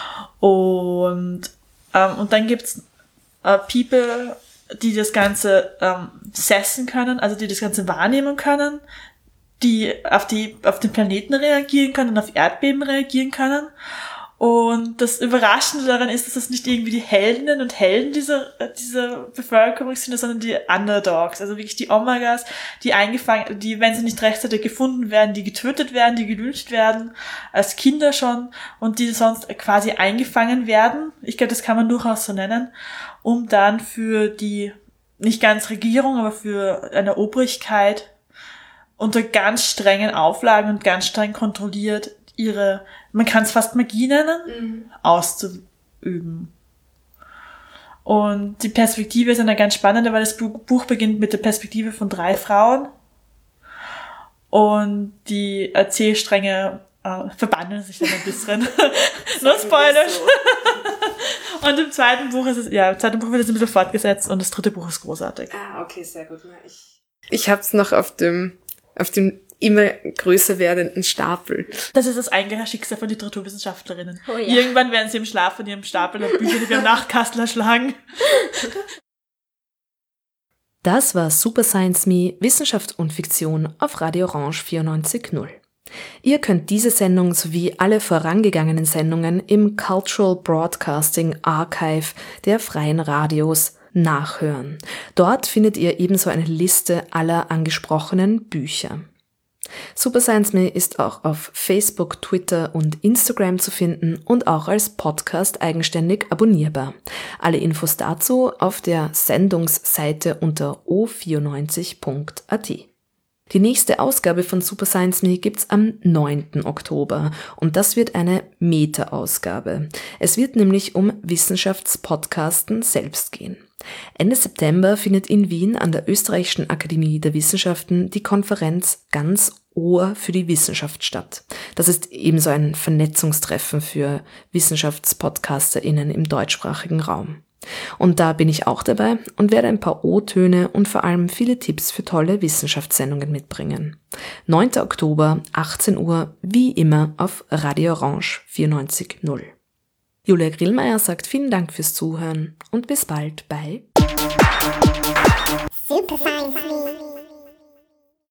Und ähm, und dann gibt's äh, People, die das Ganze ähm, sessen können, also die das Ganze wahrnehmen können, die auf die auf den Planeten reagieren können, auf Erdbeben reagieren können. Und das Überraschende daran ist, dass das nicht irgendwie die Heldinnen und Helden dieser dieser Bevölkerung sind, sondern die Underdogs, also wirklich die Omegas, die eingefangen, die, wenn sie nicht rechtzeitig gefunden werden, die getötet werden, die gelyncht werden, als Kinder schon, und die sonst quasi eingefangen werden. Ich glaube, das kann man durchaus so nennen, um dann für die, nicht ganz Regierung, aber für eine Obrigkeit unter ganz strengen Auflagen und ganz streng kontrolliert ihre, man kann es fast Magie nennen, mhm. auszuüben. Und die Perspektive ist eine ganz spannende, weil das Buch beginnt mit der Perspektive von drei Frauen und die Erzählstränge äh, verbandeln sich dann ein bisschen. No Spoiler. So. Und im zweiten Buch ist es, ja, im zweiten Buch wird es ein bisschen fortgesetzt und das dritte Buch ist großartig. Ah, okay, sehr gut. Ich, ich hab's noch auf dem, auf dem immer größer werdenden Stapel. Das ist das eigentliche Schicksal von Literaturwissenschaftlerinnen. Oh ja. Irgendwann werden sie im Schlaf von ihrem Stapel der Bücher, die wir im Nachtkastel erschlagen. Das war Super Science Me, Wissenschaft und Fiktion auf Radio Orange vierundneunzig Komma null. Ihr könnt diese Sendung sowie alle vorangegangenen Sendungen im Cultural Broadcasting Archive der Freien Radios nachhören. Dort findet ihr ebenso eine Liste aller angesprochenen Bücher. Super Science Me ist auch auf Facebook, Twitter und Instagram zu finden und auch als Podcast eigenständig abonnierbar. Alle Infos dazu auf der Sendungsseite unter o vierundneunzig punkt a t. Die nächste Ausgabe von Super Science Me gibt's am neunten Oktober und das wird eine Meta-Ausgabe. Es wird nämlich um Wissenschaftspodcasten selbst gehen. Ende September findet in Wien an der Österreichischen Akademie der Wissenschaften die Konferenz Ganz Ohr für die Wissenschaft statt. Das ist ebenso ein Vernetzungstreffen für WissenschaftspodcasterInnen im deutschsprachigen Raum. Und da bin ich auch dabei und werde ein paar O-Töne und vor allem viele Tipps für tolle Wissenschaftssendungen mitbringen. neunten Oktober, achtzehn Uhr, wie immer auf Radio Orange vierundneunzig Komma null. Julia Grillmeier sagt vielen Dank fürs Zuhören und bis bald bei Super Science Me.